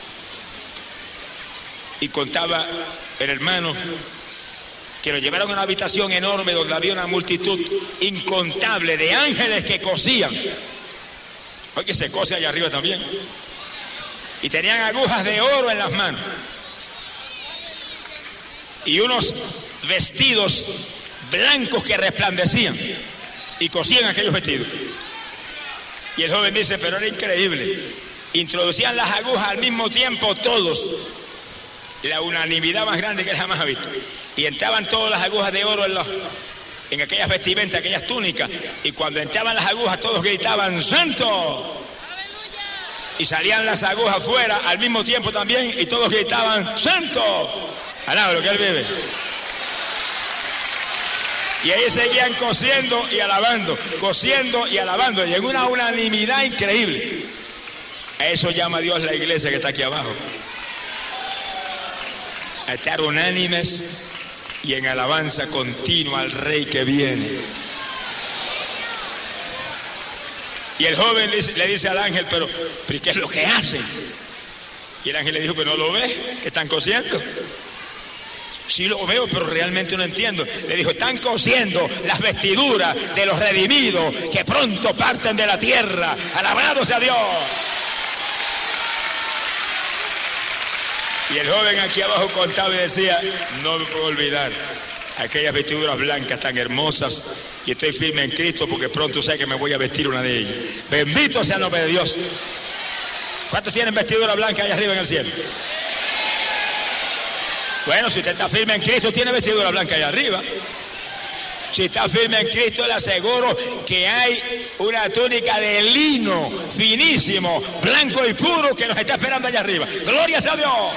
Y contaba el hermano que lo llevaron a una habitación enorme donde había una multitud incontable de ángeles que cosían. Oye, se cose allá arriba también. Y tenían agujas de oro en las manos. Y unos vestidos blancos que resplandecían. Y cosían aquellos vestidos. Y el joven dice, pero era increíble. Introducían las agujas al mismo tiempo todos. La unanimidad más grande que él jamás ha visto. Y entraban todas las agujas de oro en, los, en aquellas vestimentas, aquellas túnicas. Y cuando entraban las agujas todos gritaban, ¡Santo! Y salían las agujas fuera al mismo tiempo también y todos gritaban, ¡Santo! Alaba lo que él vive. Y ahí seguían cosiendo y alabando, cosiendo y alabando. Y en una unanimidad increíble. A eso llama Dios la iglesia que está aquí abajo. A estar unánimes y en alabanza continua al Rey que viene. Y el joven le dice al ángel, pero, pero ¿qué es lo que hacen? Y el ángel le dijo, pero ¿no lo ves? Que están cosiendo. Sí lo veo, pero realmente no entiendo. Le dijo, están cosiendo las vestiduras de los redimidos que pronto parten de la tierra. ¡Alabado sea Dios! Y el joven aquí abajo contaba y decía, no me puedo olvidar aquellas vestiduras blancas tan hermosas y estoy firme en Cristo porque pronto sé que me voy a vestir una de ellas. Bendito sea el nombre de Dios. ¿Cuántos tienen vestidura blanca allá arriba en el cielo? Bueno, si usted está firme en Cristo, tiene vestidura blanca allá arriba. Si está firme en Cristo, le aseguro que hay una túnica de lino finísimo, blanco y puro que nos está esperando allá arriba. ¡Gloria a Dios!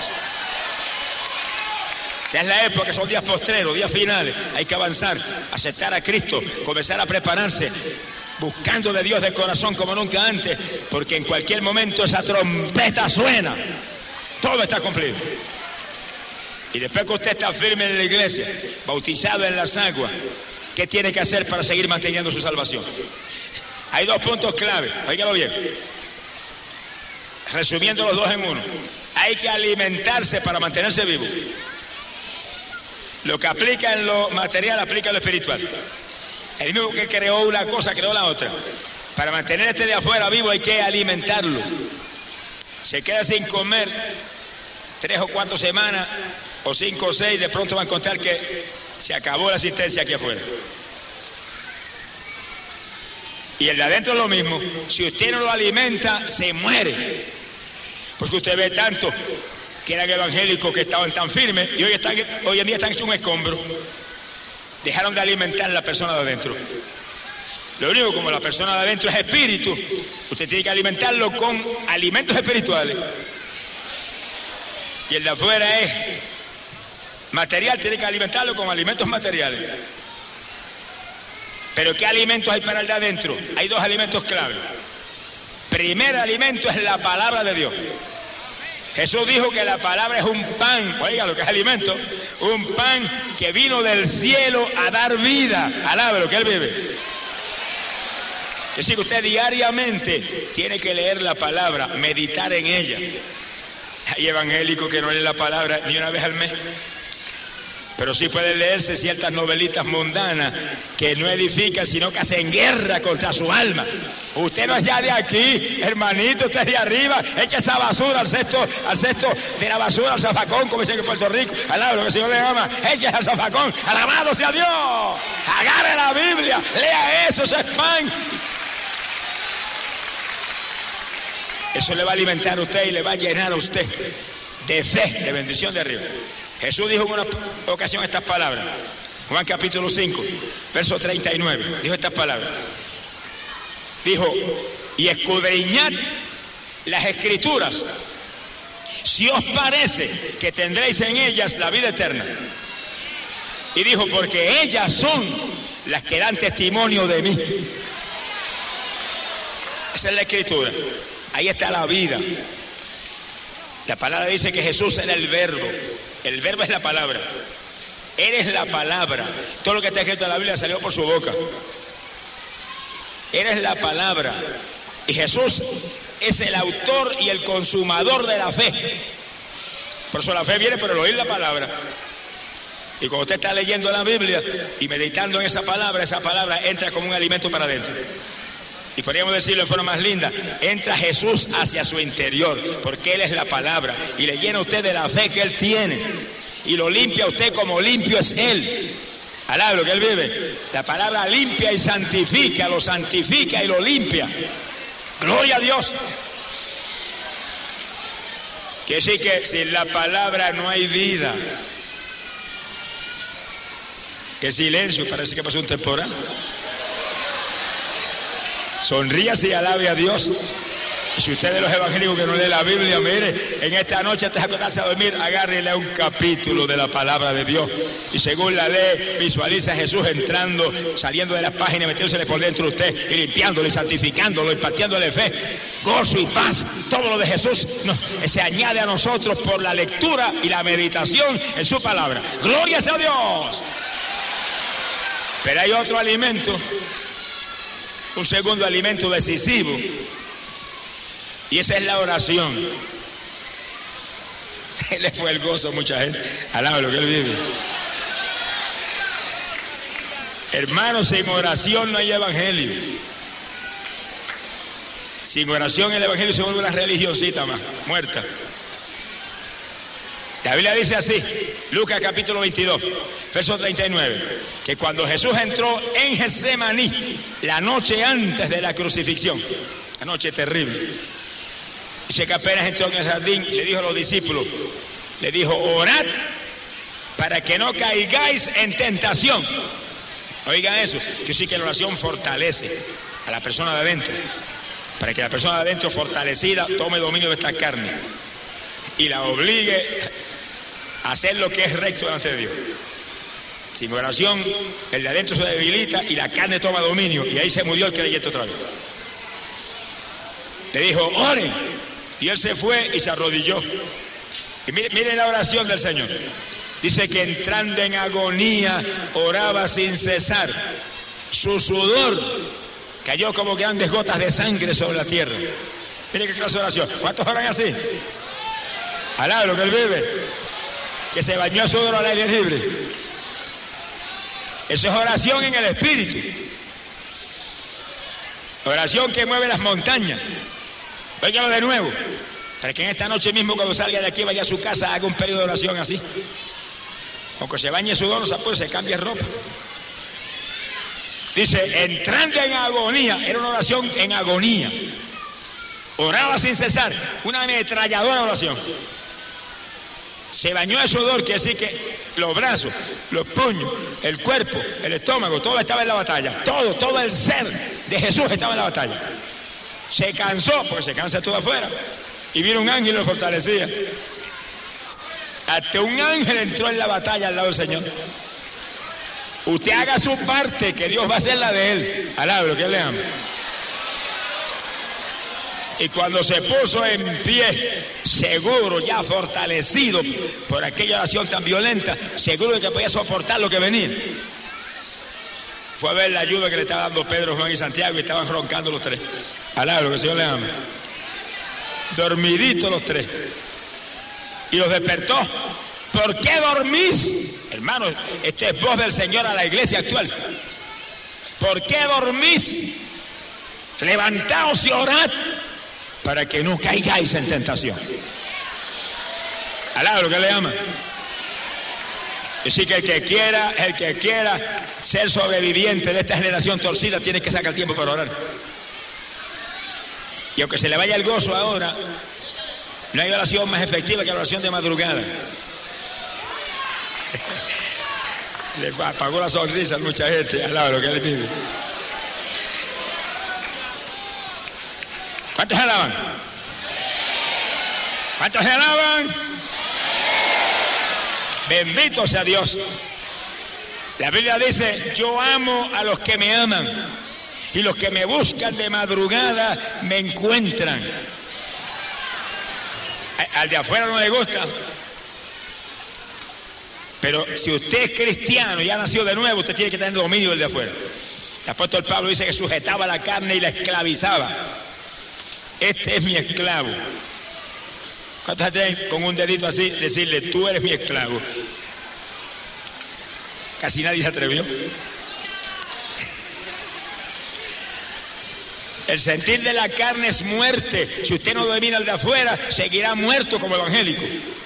Esta es la época, son días postreros, días finales. Hay que avanzar, aceptar a Cristo, comenzar a prepararse, buscando de Dios de corazón como nunca antes, porque en cualquier momento esa trompeta suena. Todo está cumplido. Y después que usted está firme en la iglesia, bautizado en las aguas, ¿qué tiene que hacer para seguir manteniendo su salvación? Hay dos puntos clave, óigalo bien. Resumiendo los dos en uno. Hay que alimentarse para mantenerse vivo. Lo que aplica en lo material, aplica en lo espiritual. El mismo que creó una cosa, creó la otra. Para mantener este de afuera vivo hay que alimentarlo. Se queda sin comer tres o cuatro semanas, o cinco o seis, de pronto va a encontrar que se acabó la asistencia aquí afuera. Y el de adentro es lo mismo. Si usted no lo alimenta, se muere. Porque usted ve tanto que eran evangélicos que estaban tan firmes y hoy, están, hoy en día están hechos un escombro. Dejaron de alimentar a la persona de adentro. Lo único, como la persona de adentro es espíritu, usted tiene que alimentarlo con alimentos espirituales. Y el de afuera es material, tiene que alimentarlo con alimentos materiales. Pero ¿qué alimentos hay para el de adentro? Hay dos alimentos clave. Primer alimento es la palabra de Dios. Jesús dijo que la palabra es un pan, oiga lo que es alimento, un pan que vino del cielo a dar vida. Alabe lo que él vive. Es decir, que usted diariamente tiene que leer la palabra, meditar en ella. Hay evangélicos que no leen la palabra ni una vez al mes. pero sí pueden leerse ciertas novelitas mundanas que no edifican, sino que hacen guerra contra su alma. Usted no es ya de aquí, hermanito, usted es de arriba. Echa esa basura al cesto, al cesto de la basura, al zafacón, como dicen en Puerto Rico. Alaba lo que el Señor le llama. Echa al zafacón. Alabado sea Dios. Agarre la Biblia, lea eso, ese es pan. Eso le va a alimentar a usted y le va a llenar a usted de fe, de bendición de arriba. Jesús dijo en una ocasión estas palabras. Juan capítulo cinco, verso treinta y nueve. Dijo estas palabras. Dijo, y escudriñad las escrituras, si os parece que tendréis en ellas la vida eterna. Y dijo, porque ellas son las que dan testimonio de mí. Esa es la escritura. Ahí está la vida. La palabra dice que Jesús era el verbo. El verbo es la palabra. Eres la palabra. Todo lo que está escrito en la Biblia salió por su boca. Eres la palabra. Y Jesús es el autor y el consumador de la fe. Por eso la fe viene por el oír la palabra. Y cuando usted está leyendo la Biblia y meditando en esa palabra, esa palabra entra como un alimento para adentro. Y podríamos decirlo de forma más linda, entra Jesús hacia su interior, porque Él es la palabra, y le llena a usted de la fe que Él tiene, y lo limpia a usted como limpio es Él. Alaba lo que Él vive. La palabra limpia y santifica, lo santifica y lo limpia. Gloria a Dios. Quiere decir que sin la palabra no hay vida. Qué silencio, parece que pasó un temporal. Sonríase y alabe a Dios. Si usted de los evangélicos que no lee la Biblia, mire, en esta noche antes de acostarse a dormir, agarre y lea un capítulo de la palabra de Dios. Y según la lee, visualiza a Jesús entrando, saliendo de las páginas, metiéndose por dentro de usted, y limpiándolo, y santificándolo, impartiéndole fe, gozo y paz. Todo lo de Jesús no, se añade a nosotros por la lectura y la meditación en su palabra. ¡Gloria sea a Dios! Pero hay otro alimento, un segundo alimento decisivo, y esa es la oración. Le fue el gozo a mucha gente. Alaba lo que Él vive. Hermanos, sin oración no hay evangelio. Sin oración el evangelio se vuelve una religioncita más, muerta. La Biblia dice así, Lucas capítulo veintidós, verso treinta y nueve, que cuando Jesús entró en Getsemaní, la noche antes de la crucifixión, la noche terrible, dice que apenas entró en el jardín, le dijo a los discípulos, le dijo, orad para que no caigáis en tentación. Oigan eso, que sí que la oración fortalece a la persona de adentro, para que la persona de adentro fortalecida tome dominio de esta carne y la obligue a hacer lo que es recto delante de Dios. Sin oración, el de adentro se debilita y la carne toma dominio, y ahí se murió el creyente otra vez. Le dijo, oren, y él se fue y se arrodilló. Y miren, miren la oración del Señor. Dice que entrando en agonía oraba sin cesar. Su sudor cayó como grandes gotas de sangre sobre la tierra. Miren qué clase de oración. ¿Cuántos oran así? Alaba lo que Él vive. Que se bañó a sudor al aire libre. Eso es oración en el espíritu. Oración que mueve las montañas. Óigalo de nuevo. Para que en esta noche mismo, cuando salga de aquí, vaya a su casa, haga un periodo de oración así. Aunque se bañe sudor, pues se cambie ropa. Dice, entrando en agonía. Era una oración en agonía. Oraba sin cesar. Una ametralladora oración. Se bañó de sudor, quiere decir que los brazos, los puños, el cuerpo, el estómago, todo estaba en la batalla. Todo, todo el ser de Jesús estaba en la batalla. Se cansó, porque se cansa todo afuera. Y vino un ángel y lo fortalecía. Hasta un ángel entró en la batalla al lado del Señor. Usted haga su parte, que Dios va a hacer la de Él. Alaba lo que Él le ama. Y cuando se puso en pie, seguro, ya fortalecido por aquella oración tan violenta, seguro de que podía soportar lo que venía, fue a ver la ayuda que le estaba dando Pedro, Juan y Santiago, y estaban roncando los tres. Alaba lo que el Señor le ama. Dormiditos los tres. Y los despertó ¿Por qué dormís? Hermano, esta es voz del Señor a la iglesia actual. ¿Por qué dormís? Levantaos y orad para que no caigáis en tentación. Alaba lo que le ama. Así que el que quiera, el que quiera ser sobreviviente de esta generación torcida tiene que sacar tiempo para orar. Y aunque se le vaya el gozo ahora, no hay oración más efectiva que la oración de madrugada. Le apagó la sonrisa a mucha gente. Alaba lo que le pide. ¿Cuántos alaban? ¿Cuántos alaban? Bendito sea Dios. La Biblia dice: yo amo a los que me aman, y los que me buscan de madrugada me encuentran. Al de afuera no le gusta, pero si usted es cristiano y ha nacido de nuevo, usted tiene que tener dominio del de afuera. El apóstol Pablo dice que sujetaba la carne y la esclavizaba. Este es mi esclavo. ¿Cuántos tienen con un dedito así decirle: tú eres mi esclavo? Casi nadie se atrevió. El sentir de la carne es muerte. Si usted no domina el de afuera, seguirá muerto como evangélico.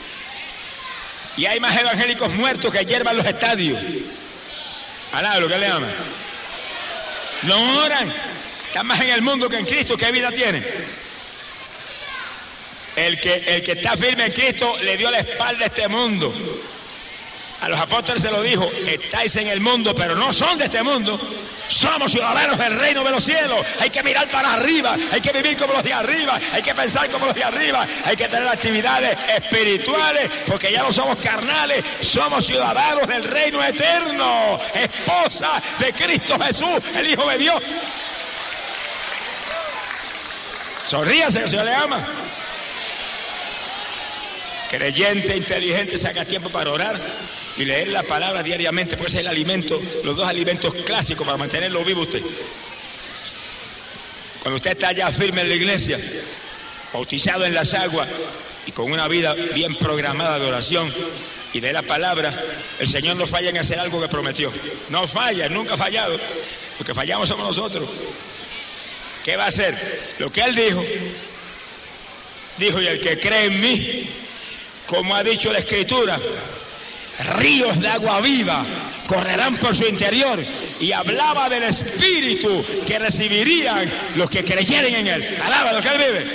Y hay más evangélicos muertos que hierban los estadios. Alá, lo que le ama. No oran. Están más en el mundo que en Cristo. ¿Qué vida tienen? El que, el que está firme en Cristo le dio la espalda a este mundo. A los apóstoles se lo dijo: estáis en el mundo, pero no son de este mundo. Somos ciudadanos del reino de los cielos. Hay que mirar para arriba, hay que vivir como los de arriba, hay que pensar como los de arriba, hay que tener actividades espirituales, porque ya no somos carnales, somos ciudadanos del reino eterno, esposa de Cristo Jesús, el Hijo de Dios. Sonríase, que el Señor le ama. Creyente, inteligente, saca tiempo para orar y leer la palabra diariamente, porque ese es el alimento, los dos alimentos clásicos para mantenerlo vivo usted. Cuando usted está ya firme en la iglesia, bautizado en las aguas y con una vida bien programada de oración y de la palabra, el Señor no falla en hacer algo que prometió. No falla, nunca ha fallado. Lo que fallamos somos nosotros. ¿Qué va a hacer? Lo que Él dijo. Dijo: y el que cree en mí, como ha dicho la Escritura, ríos de agua viva correrán por su interior. Y hablaba del Espíritu que recibirían los que creyeren en Él. Alaba lo que Él vive.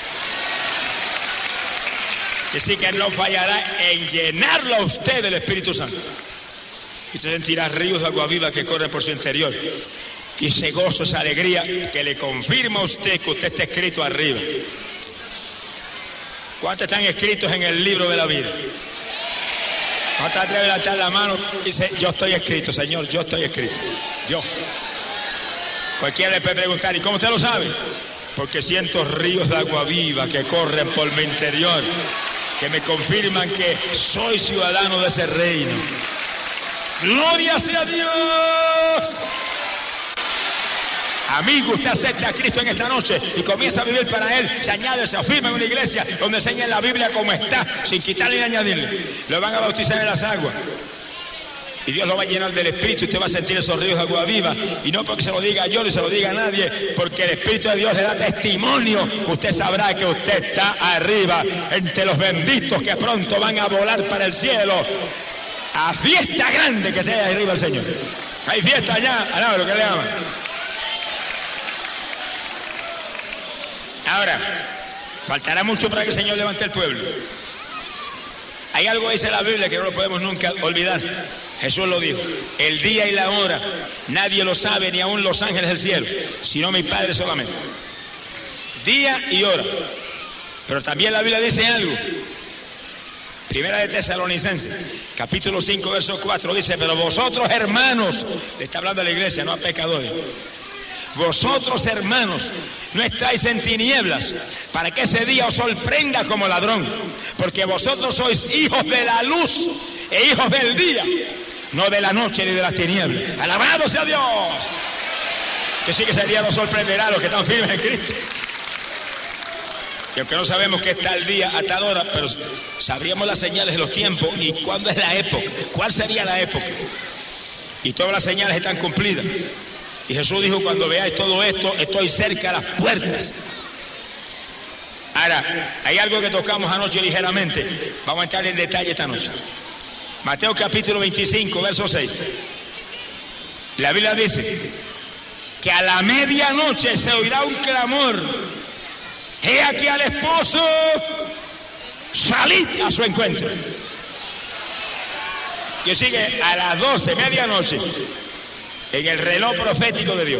Así que Él no fallará en llenarlo a usted del Espíritu Santo. Y usted sentirá ríos de agua viva que corren por su interior. Y ese gozo, esa alegría que le confirma a usted que usted está escrito arriba. ¿Cuántos están escritos en el libro de la vida? ¿Cuántos atreven a levantar la mano y dice: yo estoy escrito, Señor, yo estoy escrito? Yo. Cualquiera le puede preguntar: ¿y cómo usted lo sabe? Porque siento ríos de agua viva que corren por mi interior, que me confirman que soy ciudadano de ese reino. ¡Gloria sea a Dios! Amigo, usted acepta a Cristo en esta noche y comienza a vivir para Él. Se añade, se afirma en una iglesia donde enseña la Biblia como está, sin quitarle ni añadirle. Lo van a bautizar en las aguas y Dios lo va a llenar del Espíritu. Usted va a sentir esos ríos de agua viva, y no porque se lo diga yo ni se lo diga a nadie, porque el Espíritu de Dios le da testimonio. Usted sabrá que usted está arriba, entre los benditos que pronto van a volar para el cielo, a fiesta grande que esté ahí arriba el Señor. Hay fiesta allá, alaba lo que le aman. Ahora, faltará mucho para que el Señor levante el pueblo. Hay algo que dice la Biblia que no lo podemos nunca olvidar. Jesús lo dijo: el día y la hora nadie lo sabe, ni aun los ángeles del cielo, sino mi Padre solamente. Día y hora. Pero también la Biblia dice algo. Primera de Tesalonicenses, capítulo cinco, verso cuatro, dice: pero vosotros, hermanos, le está hablando a la iglesia, no a pecadores. Vosotros, hermanos, no estáis en tinieblas, para que ese día os sorprenda como ladrón, porque vosotros sois hijos de la luz e hijos del día, no de la noche ni de las tinieblas. ¡Alabado sea Dios! Que sí, que ese día nos sorprenderá a los que están firmes en Cristo. Y aunque no sabemos qué es tal día a tal hora, pero sabríamos las señales de los tiempos y cuándo es la época, cuál sería la época. Y todas las señales están cumplidas. Y Jesús dijo, cuando veáis todo esto, estoy cerca a las puertas. Ahora, hay algo que tocamos anoche ligeramente. Vamos a entrar en detalle esta noche. Mateo capítulo veinticinco, verso seis. La Biblia dice que a la medianoche se oirá un clamor. He aquí al esposo, salid a su encuentro. Que sigue a las doce, medianoche, en el reloj profético de Dios.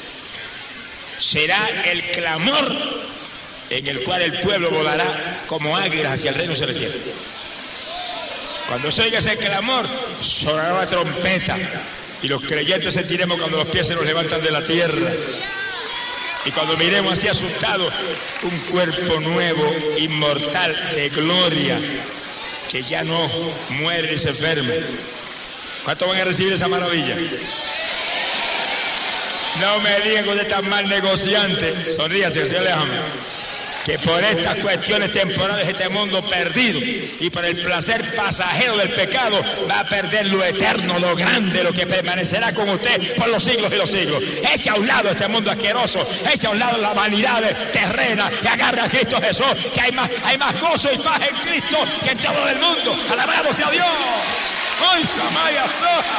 Será el clamor en el cual el pueblo volará como águilas hacia el reino celestial. Cuando se oiga ese clamor, sonará la trompeta y los creyentes sentiremos cuando los pies se nos levantan de la tierra. Y cuando miremos así asustados, un cuerpo nuevo, inmortal, de gloria, que ya no muere ni se enferma. ¿Cuántos van a recibir esa maravilla? No me digan que usted está mal negociante. Sonríase, que el Señor le ama. Que por estas cuestiones temporales de este mundo perdido y por el placer pasajero del pecado va a perder lo eterno, lo grande, lo que permanecerá con usted por los siglos y los siglos. Echa a un lado este mundo asqueroso, echa a un lado la vanidad terrena y agarra a Cristo Jesús, que hay más, hay más gozo y paz en Cristo que en todo el mundo. Alabado sea Dios. ¡Ay, Samaya Soja!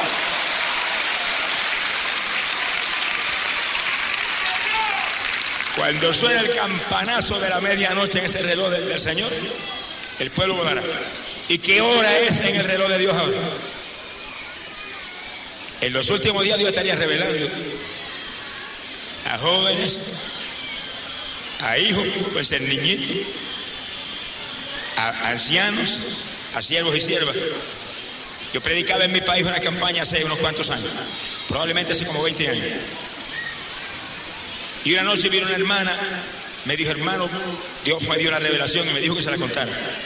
Cuando suena el campanazo de la medianoche en ese reloj del, del Señor, el pueblo volará. ¿Y qué hora es en el reloj de Dios ahora? En los últimos días Dios estaría revelando a jóvenes, a hijos, puede ser niñitos, a ancianos, a siervos y siervas. Yo predicaba en mi país una campaña hace unos cuantos años, probablemente hace como veinte años. Y una noche vino una hermana, me dijo, hermano, Dios me dio una revelación y me dijo que se la contara.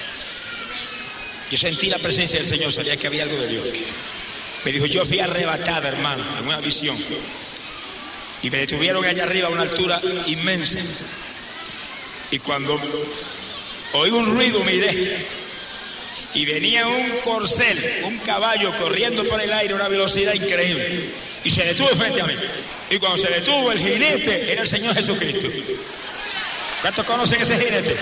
Yo sentí la presencia del Señor, sabía que había algo de Dios. Me dijo, yo fui arrebatada, hermano, en una visión. Y me detuvieron allá arriba a una altura inmensa. Y cuando oí un ruido, miré. Y venía un corcel, un caballo corriendo por el aire a una velocidad increíble. Y se detuvo frente a mí. Y cuando se detuvo, el jinete era el Señor Jesucristo. ¿Cuántos conocen ese jinete?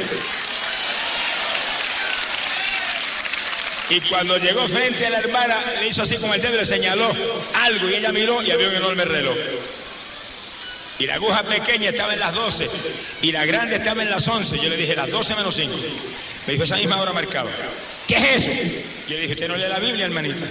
Y cuando llegó frente a la hermana, le hizo así con el dedo y le señaló algo. Y ella miró y había un enorme reloj. Y la aguja pequeña estaba en las doce. Y la grande estaba en las once. Yo le dije, las doce menos cinco. Me dijo, esa misma hora marcaba. ¿Qué es eso? Yo le dije, ¿usted no lee la Biblia, hermanita?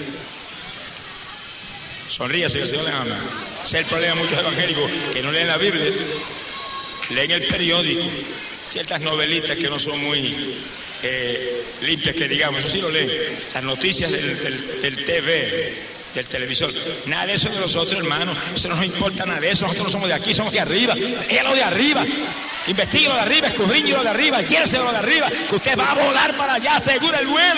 Sonríase, que el Señor les ama. Ese es el problema de muchos evangélicos que no leen la Biblia, leen el periódico, ciertas novelitas que no son muy eh, limpias, que digamos, eso sí lo leen, las noticias del, del, del T V, del televisor. Nada de eso de nosotros, hermanos, eso no nos importa nada de eso. Nosotros no somos de aquí, somos de arriba. Es lo de arriba. Investigue lo de arriba, escudriñe lo de arriba, llévese lo de arriba, que usted va a volar para allá, asegura el vuelo.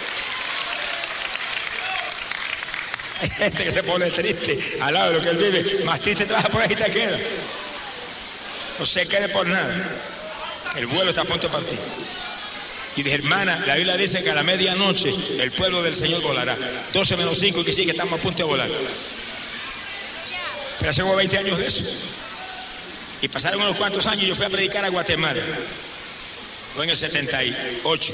Hay gente que se pone triste al lado de lo que él vive, más triste trabaja por ahí y te queda. No se quede por nada. El vuelo está a punto de partir. Y dije, hermana, la Biblia dice que a la medianoche el pueblo del Señor volará. doce menos cinco, que sí, que estamos a punto de volar. Pero hace como veinte años de eso. Y pasaron unos cuantos años y yo fui a predicar a Guatemala. Fue en el setenta y ocho.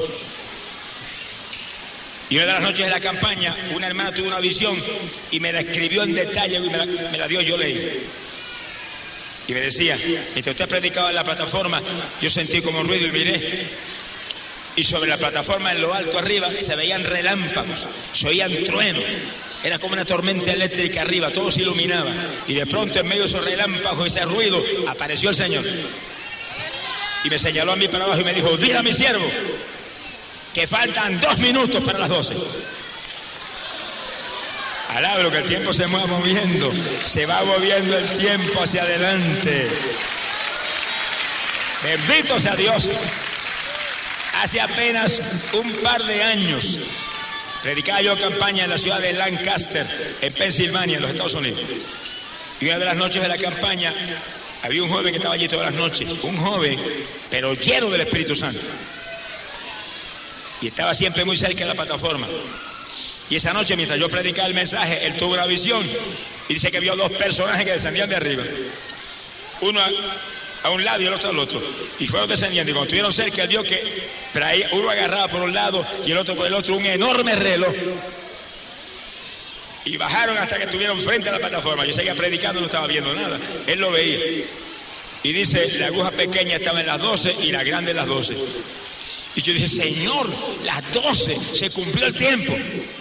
Y una de las noches de la campaña, una hermana tuvo una visión y me la escribió en detalle y me la, me la dio, yo leí. Y me decía, mientras usted predicaba en la plataforma, yo sentí como un ruido y miré. Y sobre la plataforma, en lo alto arriba, se veían relámpagos, se oían truenos. Era como una tormenta eléctrica arriba, todo se iluminaba. Y de pronto, en medio de esos relámpagos, ese ruido, apareció el Señor. Y me señaló a mí para abajo y me dijo, dile a mi siervo que faltan dos minutos para las doce. Alabro que el tiempo se mueva moviendo, se va moviendo el tiempo hacia adelante. Bendito sea Dios. Hace apenas un par de años predicaba yo campaña en la ciudad de Lancaster, en Pensilvania, en los Estados Unidos. Y una de las noches de la campaña había un joven que estaba allí todas las noches, un joven, pero lleno del Espíritu Santo. Y estaba siempre muy cerca de la plataforma. Y esa noche, mientras yo predicaba el mensaje, él tuvo una visión y dice que vio dos personajes que descendían de arriba. Uno a, a un lado y el otro al otro. Y fueron descendiendo. Y cuando estuvieron cerca, él vio que traía, uno agarraba por un lado y el otro por el otro un enorme reloj. Y bajaron hasta que estuvieron frente a la plataforma. Yo seguía predicando, no estaba viendo nada. Él lo veía. Y dice, la aguja pequeña estaba en las doce y la grande en las doce. Y yo dije, Señor, las doce, se cumplió el tiempo.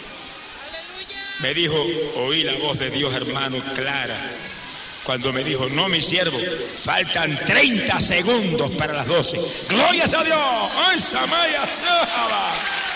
Me dijo, oí la voz de Dios, hermano, clara, cuando me dijo, no, mi siervo, faltan treinta segundos para las doce. ¡Gloria a Dios! ¡Ay, Samaya Sahaba!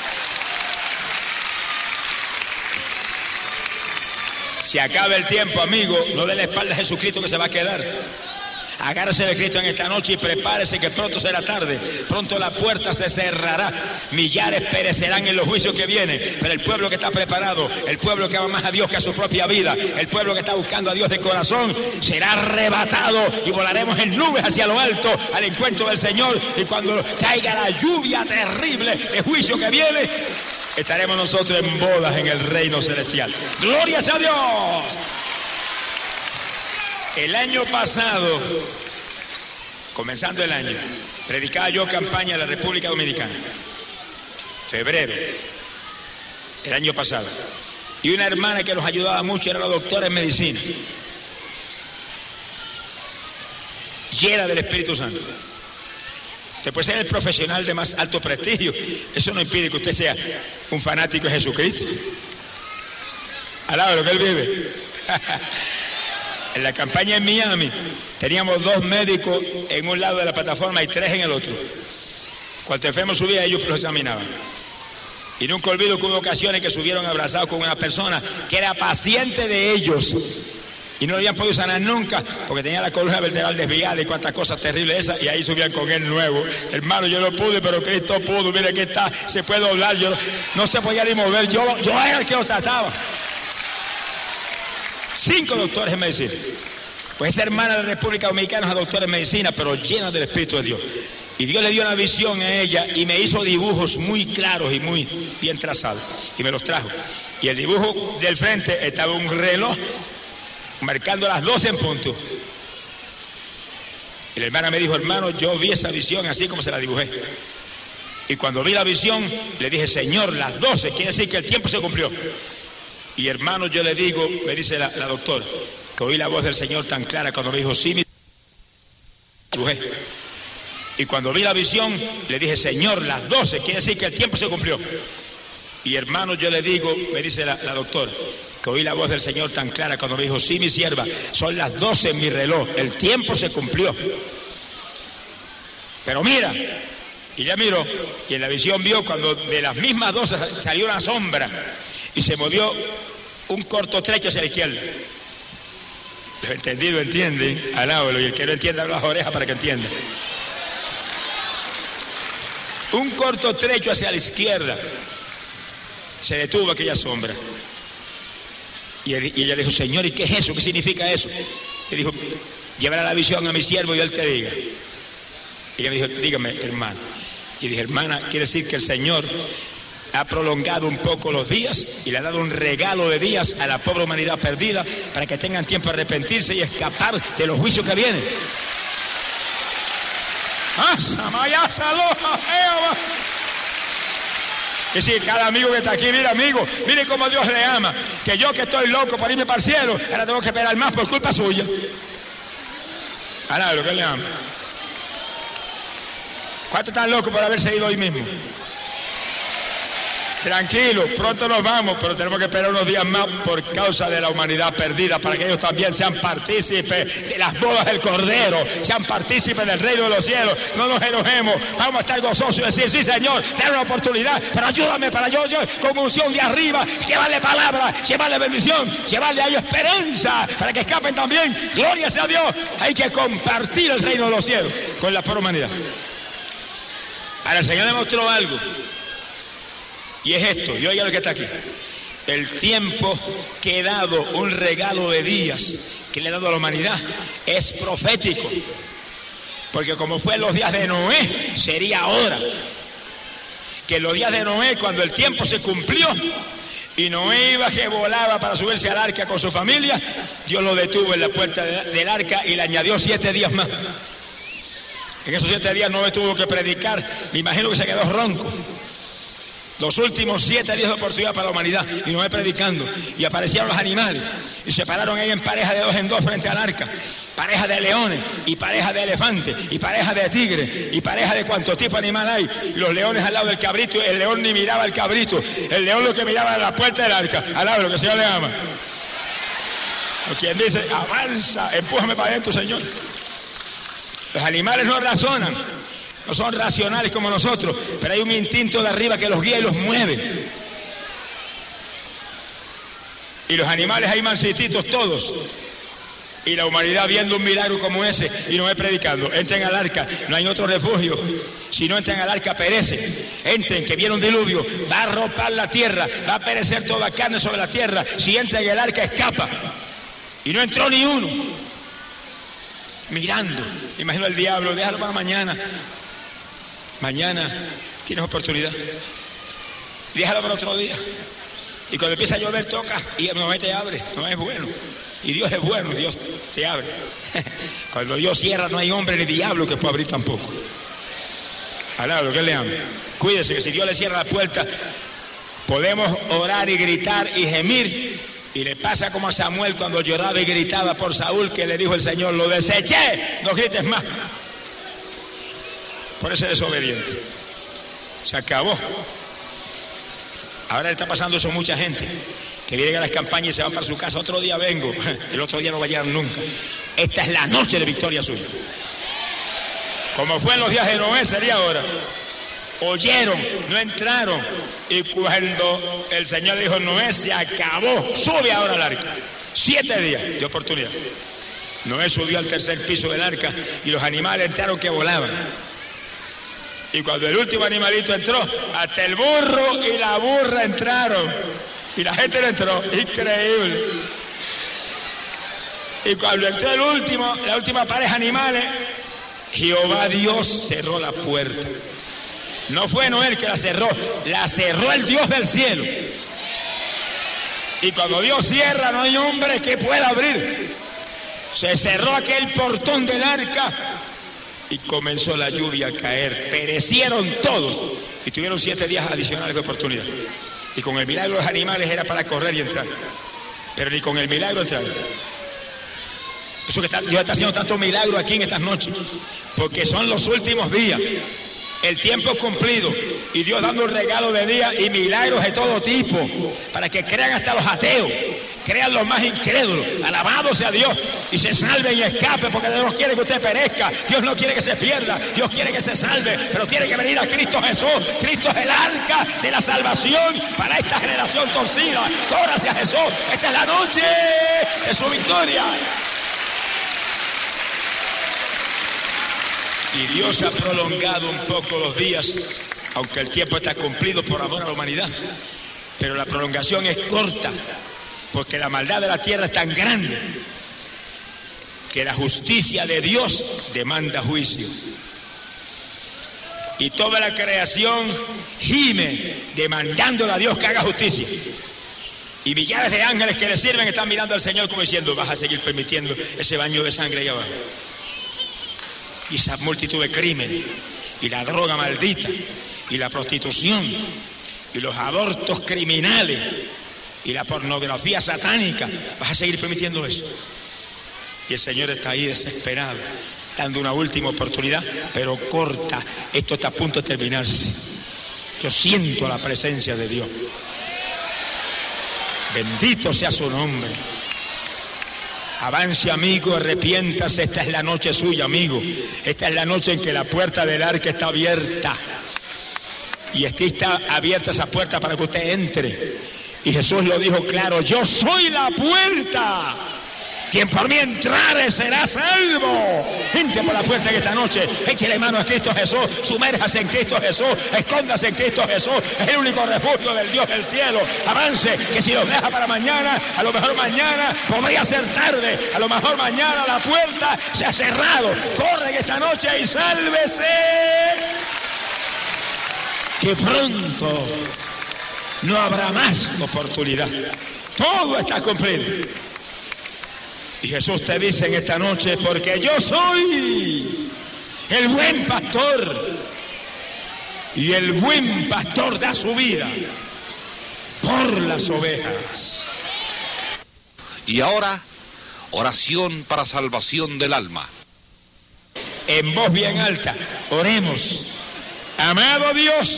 Se acaba el tiempo, amigo, no dé la espalda a Jesucristo que se va a quedar. Agárrese de Cristo en esta noche y prepárese que pronto será tarde. Pronto la puerta se cerrará. Millares perecerán en los juicios que vienen. Pero el pueblo que está preparado, el pueblo que ama más a Dios que a su propia vida, el pueblo que está buscando a Dios de corazón, será arrebatado y volaremos en nubes hacia lo alto al encuentro del Señor. Y cuando caiga la lluvia terrible de juicio que viene, estaremos nosotros en bodas en el reino celestial. ¡Gloria a Dios! El año pasado, comenzando el año, predicaba yo campaña en la República Dominicana. Febrero, el año pasado. Y una hermana que nos ayudaba mucho era la doctora en medicina. Llena del Espíritu Santo. Usted puede ser el profesional de más alto prestigio. Eso no impide que usted sea un fanático de Jesucristo. Al lado de lo que él vive. En la campaña en Miami teníamos dos médicos en un lado de la plataforma y tres en el otro. Cuando el enfermo subía, ellos los examinaban. Y nunca olvido que hubo ocasiones que subieron abrazados con una persona que era paciente de ellos y no lo habían podido sanar nunca porque tenía la columna vertebral desviada y cuantas cosas terribles esas, y ahí subían con él nuevo. Hermano, yo no pude, pero Cristo pudo. Mire que está, se puede doblar, yo no se podía ni mover, yo, yo era el que lo trataba. Cinco doctores en medicina. Pues esa hermana de la República Dominicana es una doctora en medicina, pero llena del Espíritu de Dios. Y Dios le dio una visión a ella y me hizo dibujos muy claros y muy bien trazados. Y me los trajo. Y el dibujo del frente estaba un reloj marcando las doce en punto. Y la hermana me dijo, hermano, yo vi esa visión así como se la dibujé. Y cuando vi la visión, le dije, Señor, las doce, quiere decir que el tiempo se cumplió. Y hermano, yo le digo, me dice la, la doctora, que oí la voz del Señor tan clara cuando me dijo, sí, mi dibujé. Y cuando vi la visión, le dije, Señor, las doce, quiere decir que el tiempo se cumplió. Y hermano, yo le digo, me dice la, la doctora, que oí la voz del Señor tan clara cuando me dijo, sí, mi sierva, son las doce en mi reloj, el tiempo se cumplió. Pero mira, y ella miró, y en la visión vio cuando de las mismas doce salió una sombra y se movió un corto trecho hacia la izquierda. Lo entendido entiende, alábalo, y el que no entienda abre las orejas para que entienda. Un corto trecho hacia la izquierda se detuvo aquella sombra. Y, él, y ella le dijo, Señor, ¿y qué es eso? ¿Qué significa eso? Le dijo, llévala la visión a mi siervo y él te diga. Y ella me dijo, dígame, hermano. Y dije, hermana, quiere decir que el Señor ha prolongado un poco los días y le ha dado un regalo de días a la pobre humanidad perdida para que tengan tiempo de arrepentirse y escapar de los juicios que vienen. Es decir, cada amigo que está aquí, mira amigo, mire cómo Dios le ama, que yo que estoy loco por irme para el cielo, ahora tengo que esperar más por culpa suya. Ahora lo que le ama. ¿Cuántos están locos por haberse ido hoy mismo? Tranquilo, pronto nos vamos, pero tenemos que esperar unos días más por causa de la humanidad perdida, para que ellos también sean partícipes de las bodas del Cordero, sean partícipes del reino de los cielos. No nos enojemos, vamos a estar gozosos y decir, sí Señor, dame una oportunidad, pero ayúdame para yo, yo con unción de arriba, llevarle palabra, llevarle bendición, llevarle a ellos esperanza, para que escapen también. Gloria sea a Dios, hay que compartir el reino de los cielos con la pobre humanidad. Ahora el Señor le mostró algo. Y es esto, y oiga lo que está aquí. el tiempo que he dado, un regalo de días que le he dado a la humanidad, es profético. Porque como fue en los días de Noé, sería ahora. Que en los días de Noé, cuando el tiempo se cumplió y Noé iba que volaba para subirse al arca con su familia, Dios lo detuvo en la puerta de, del arca y le añadió siete días más. En esos siete días Noé tuvo que predicar, me imagino que se quedó ronco. Los últimos siete días de oportunidad para la humanidad, y Noé predicando, y aparecieron los animales, y se pararon ahí en pareja de dos en dos frente al arca, pareja de leones, y pareja de elefantes, y pareja de tigres, y pareja de cuánto tipo de animal hay, y los leones al lado del cabrito, el león ni miraba al cabrito, el león lo que miraba era la puerta del arca, al lado de lo que el Señor le ama. O quien dice, avanza, empújame para adentro, Señor. Los animales no razonan, no son racionales como nosotros, pero hay un instinto de arriba que los guía y los mueve. Y los animales hay mansititos todos. Y la humanidad viendo un milagro como ese y no es predicando. Entren al arca, no hay otro refugio. Si no entran al arca, perecen. Entren, que viene un diluvio, va a arropar la tierra, va a perecer toda carne sobre la tierra. Si entran en el arca, escapa. Y no entró ni uno. Mirando, imagino el diablo, déjalo para mañana. Mañana tienes oportunidad. Déjalo para otro día. Y cuando empieza a llover, toca y no te abre. No es bueno. Y Dios es bueno, Dios te abre. Cuando Dios cierra, no hay hombre ni diablo que pueda abrir tampoco. Alá, lo que le amo. Cuídese que si Dios le cierra la puerta, podemos orar y gritar y gemir. Y le pasa como a Samuel cuando lloraba y gritaba por Saúl, que le dijo el Señor, lo deseché, no grites más. Por ese desobediente. Se acabó. Ahora le está pasando eso a mucha gente, que vienen a las campañas y se van para su casa, otro día vengo, el otro día no va a llegar nunca. Esta es la noche de victoria suya. Como fue en los días de Noé, sería ahora. Oyeron, no entraron, y cuando el Señor dijo, Noé, se acabó, sube ahora al arca. Siete días de oportunidad. Noé subió al tercer piso del arca y los animales entraron que volaban. Y cuando el último animalito entró, hasta el burro y la burra entraron. Y la gente no entró. Increíble. Y cuando entró el último, la última pareja de animales, Jehová Dios cerró la puerta. No fue Noé el que la cerró, la cerró el Dios del cielo. Y cuando Dios cierra, no hay hombre que pueda abrir. Se cerró aquel portón del arca. Y comenzó la lluvia a caer, perecieron todos y tuvieron siete días adicionales de oportunidad. Y con el milagro de los animales era para correr y entrar, pero ni con el milagro entraron. Eso que está, Dios está haciendo tanto milagro aquí en estas noches, porque son los últimos días, el tiempo es cumplido y Dios dando un regalo de día y milagros de todo tipo, para que crean hasta los ateos, crean los más incrédulos, alabado sea Dios, y se salven y escapen, porque Dios no quiere que usted perezca, Dios no quiere que se pierda, Dios quiere que se salve, pero tiene que venir a Cristo Jesús. Cristo es el arca de la salvación para esta generación torcida. Corra hacia Jesús, esta es la noche de su victoria. Y Dios ha prolongado un poco los días, aunque el tiempo está cumplido por amor a la humanidad, pero la prolongación es corta, porque la maldad de la tierra es tan grande que la justicia de Dios demanda juicio. Y toda la creación gime demandándole a Dios que haga justicia. Y millares de ángeles que le sirven están mirando al Señor como diciendo, vas a seguir permitiendo ese baño de sangre ahí abajo. Y esa multitud de crímenes, y la droga maldita, y la prostitución, y los abortos criminales, y la pornografía satánica, vas a seguir permitiendo eso. Y el Señor está ahí desesperado, dando una última oportunidad, pero corta. Esto está a punto de terminarse. Yo siento la presencia de Dios. Bendito sea su nombre. Avance, amigo, arrepiéntase. Esta es la noche suya, amigo. Esta es la noche en que la puerta del arca está abierta. Y está abierta esa puerta para que usted entre. Y Jesús lo dijo claro, yo soy la puerta. Quien por mí entrare será salvo. Entre por la puerta en esta noche, échele mano a Cristo Jesús, sumérjase en Cristo Jesús, escóndase en Cristo Jesús, es el único refugio del Dios del cielo. Avance, que si los deja para mañana, a lo mejor mañana podría ser tarde, a lo mejor mañana la puerta se ha cerrado. Corre en esta noche y sálvese, que pronto no habrá más oportunidad. Todo está cumplido. Y Jesús te dice en esta noche, porque yo soy el buen pastor, y el buen pastor da su vida por las ovejas. Y ahora, oración para salvación del alma. En voz bien alta, oremos. Amado Dios,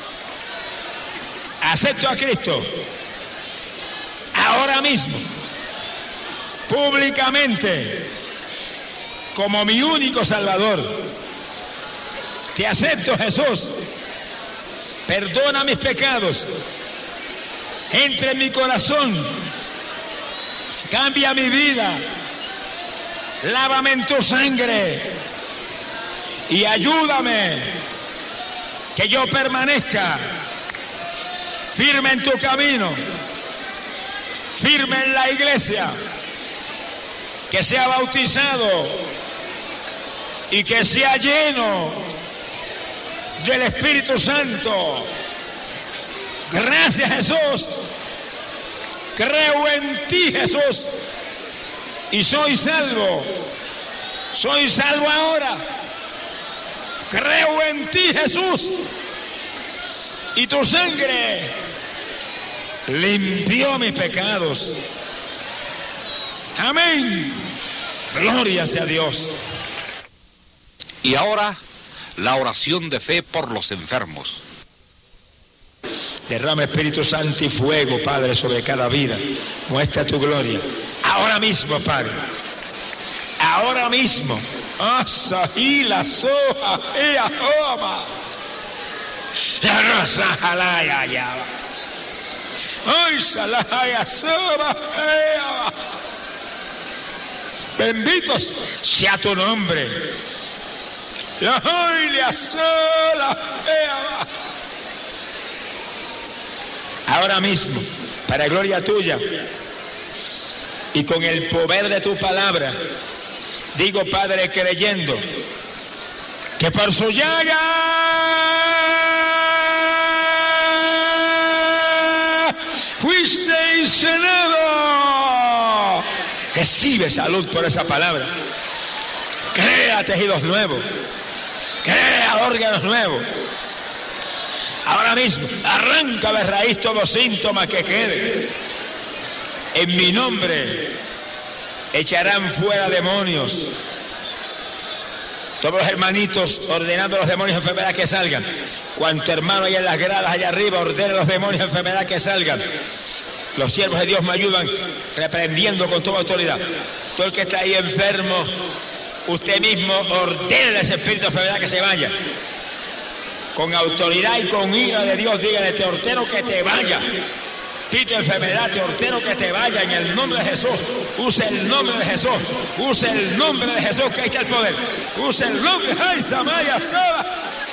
acepto a Cristo ahora mismo, públicamente, como mi único Salvador. Te acepto, Jesús. Perdona mis pecados. Entra en mi corazón. Cambia mi vida. Lávame en tu sangre. Y ayúdame que yo permanezca firme en tu camino, firme en la iglesia, que sea bautizado y que sea lleno del Espíritu Santo. Gracias, Jesús. Creo en ti, Jesús, y soy salvo. Soy salvo ahora. Creo en ti, Jesús, y tu sangre limpió mis pecados. Amén. Gloria sea a Dios. Y ahora, la oración de fe por los enfermos. Derrama Espíritu Santo y fuego, Padre, sobre cada vida. Muestra tu gloria. Ahora mismo, Padre. Ahora mismo. Asahila soja ea oma. La rosa jalaya ya. Ay, salaya soba ea. Bendito sea tu nombre. La joya sola ea. Ahora mismo, para gloria tuya y con el poder de tu palabra, digo, Padre, creyendo que por su llaga fuiste sanado. Recibe salud por esa palabra. Crea tejidos nuevos, crea órganos nuevos. Ahora mismo, arranca de raíz todo síntoma que quede. En mi nombre echarán fuera demonios. Todos los hermanitos ordenando a los demonios enfermedad que salgan. Cuanto hermano hay en las gradas allá arriba, ordena a los demonios enfermedad que salgan. Los siervos de Dios me ayudan reprendiendo con toda autoridad. Todo el que está ahí enfermo, usted mismo ordena a ese espíritu de enfermedad que se vaya. Con autoridad y con ira de Dios, dígale, te ordeno que te vaya. Espíritu de enfermedad, te ordeno que te vaya en el nombre de Jesús. Use el nombre de Jesús. Use el nombre de Jesús, que ahí está el poder. Use el nombre. ¡Ay, Samaya, Saba!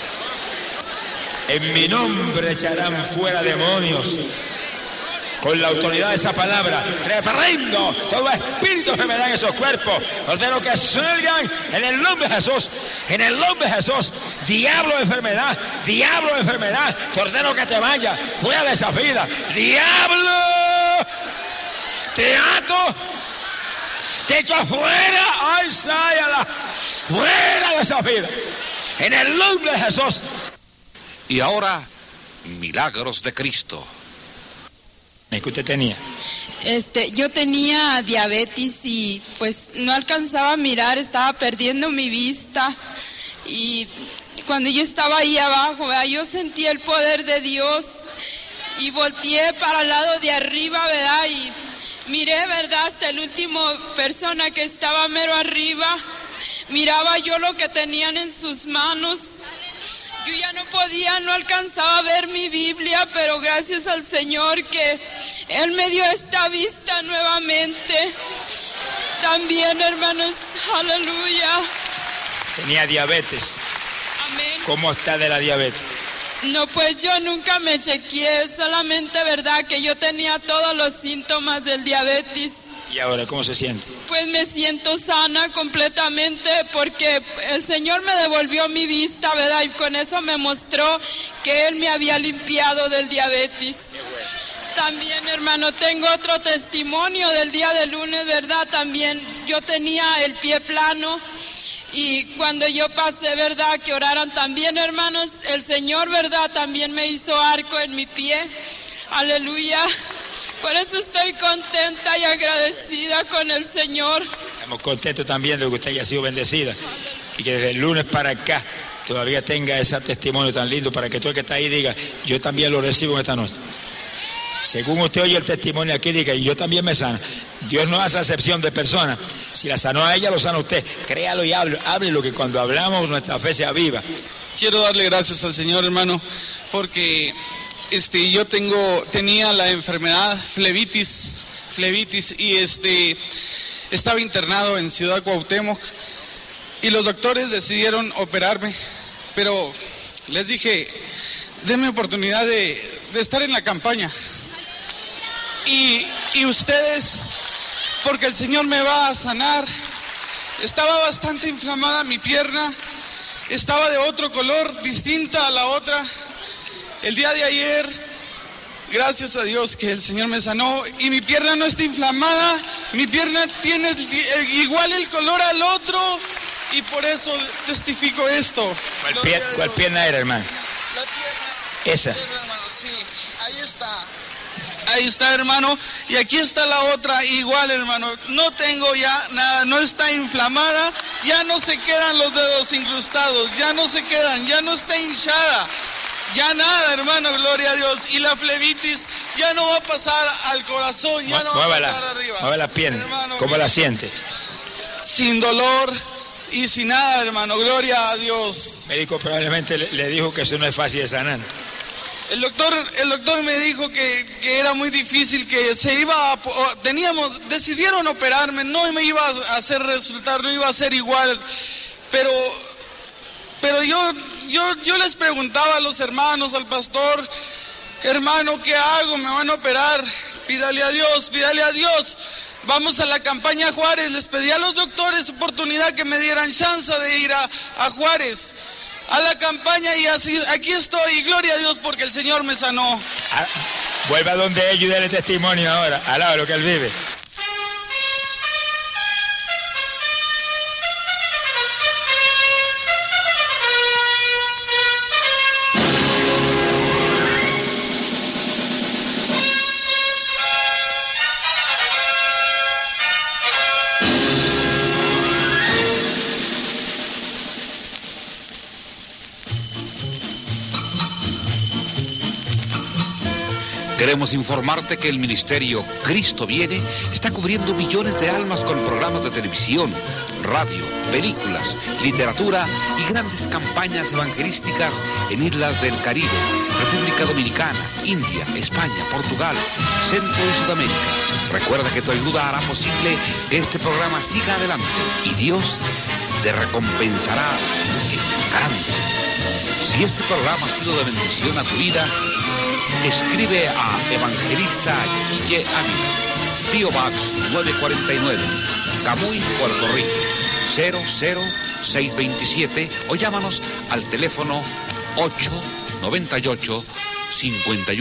En mi nombre echarán fuera demonios. Con la autoridad de esa palabra, reprendo todo espíritu de enfermedad en esos cuerpos. Ordeno que salgan en el nombre de Jesús. En el nombre de Jesús. Diablo de enfermedad, diablo de enfermedad, te ordeno que te vaya fuera de esa vida. Diablo, te ato, te echo fuera. Ay, sáyala, fuera de esa vida. En el nombre de Jesús. Y ahora, milagros de Cristo. ¿Qué usted tenía? Este, yo tenía diabetes y pues no alcanzaba a mirar, estaba perdiendo mi vista. Y cuando yo estaba ahí abajo, ¿verdad?, yo sentí el poder de Dios y volteé para el lado de arriba, ¿verdad? Y miré, ¿verdad?, hasta el último persona que estaba mero arriba. Miraba yo lo que tenían en sus manos. Yo ya no podía, no alcanzaba a ver mi Biblia, pero gracias al Señor que Él me dio esta vista nuevamente. También, hermanos, aleluya. Tenía diabetes. Amén. ¿Cómo está de la diabetes? No, pues yo nunca me chequeé, solamente verdad que yo tenía todos los síntomas del diabetes. ¿Y ahora cómo se siente? Pues me siento sana completamente porque el Señor me devolvió mi vista, ¿verdad? Y con eso me mostró que Él me había limpiado del diabetes. También, hermano, tengo otro testimonio del día de lunes, ¿verdad? También yo tenía el pie plano y cuando yo pasé, ¿verdad? Que oraran también, hermanos, el Señor, ¿verdad? También me hizo arco en mi pie. Aleluya. Por eso estoy contenta y agradecida con el Señor. Estamos contentos también de que usted haya sido bendecida y que desde el lunes para acá todavía tenga ese testimonio tan lindo para que todo el que está ahí diga, yo también lo recibo en esta noche. Según usted oye el testimonio aquí, diga, y yo también me sano. Dios no hace acepción de personas. Si la sanó a ella, lo sana usted. Créalo y hable, hable lo que cuando hablamos nuestra fe sea viva. Quiero darle gracias al Señor, hermano, porque este, yo tengo, tenía la enfermedad flebitis, flebitis y este, estaba internado en Ciudad Cuauhtémoc y los doctores decidieron operarme, pero les dije, denme oportunidad de, de estar en la campaña. Y, y ustedes, porque el Señor me va a sanar. Estaba bastante inflamada mi pierna, estaba de otro color, distinta a la otra. El día de ayer, gracias a Dios que el Señor me sanó y mi pierna no está inflamada, mi pierna tiene igual el color al otro y por eso testifico esto. ¿Cuál, pie, ¿cuál pierna era, hermano? La pierna. Esa. Pierna, hermano, sí, ahí está. Ahí está, hermano, y aquí está la otra, igual, hermano, no tengo ya nada, no está inflamada, ya no se quedan los dedos incrustados, ya no se quedan, ya no está hinchada, ya nada, hermano, gloria a Dios, y la flebitis ya no va a pasar al corazón, ya no va a pasar arriba. Mueve la pierna, hermano, ¿cómo la siente? Sin dolor y sin nada, hermano, gloria a Dios. El médico probablemente le, le dijo que eso no es fácil de sanar. El doctor, el doctor me dijo que, que era muy difícil, que se iba a, teníamos, decidieron operarme, no me iba a hacer resultar, no iba a ser igual, pero, pero yo, yo, yo les preguntaba a los hermanos, al pastor, hermano, ¿qué hago? Me van a operar, pídale a Dios, pídale a Dios. Vamos a la campaña Juárez, les pedí a los doctores oportunidad que me dieran chance de ir a, a Juárez. A la campaña y así, aquí estoy, y gloria a Dios porque el Señor me sanó. Ah, vuelva donde ellos y déle testimonio ahora, al lado de lo que él vive. Queremos informarte que el ministerio Cristo Viene está cubriendo millones de almas con programas de televisión, radio, películas, literatura y grandes campañas evangelísticas en islas del Caribe, República Dominicana, India, España, Portugal, Centro y Sudamérica. Recuerda que tu ayuda hará posible que este programa siga adelante y Dios te recompensará en grande. Si este programa ha sido de bendición a tu vida, escribe a Evangelista Guille Ávila, P O Box nueve cuarenta y nueve, Camuy, Puerto Rico, cero cero seis veintisiete o llámanos al teléfono ocho noventa y ocho cincuenta y uno.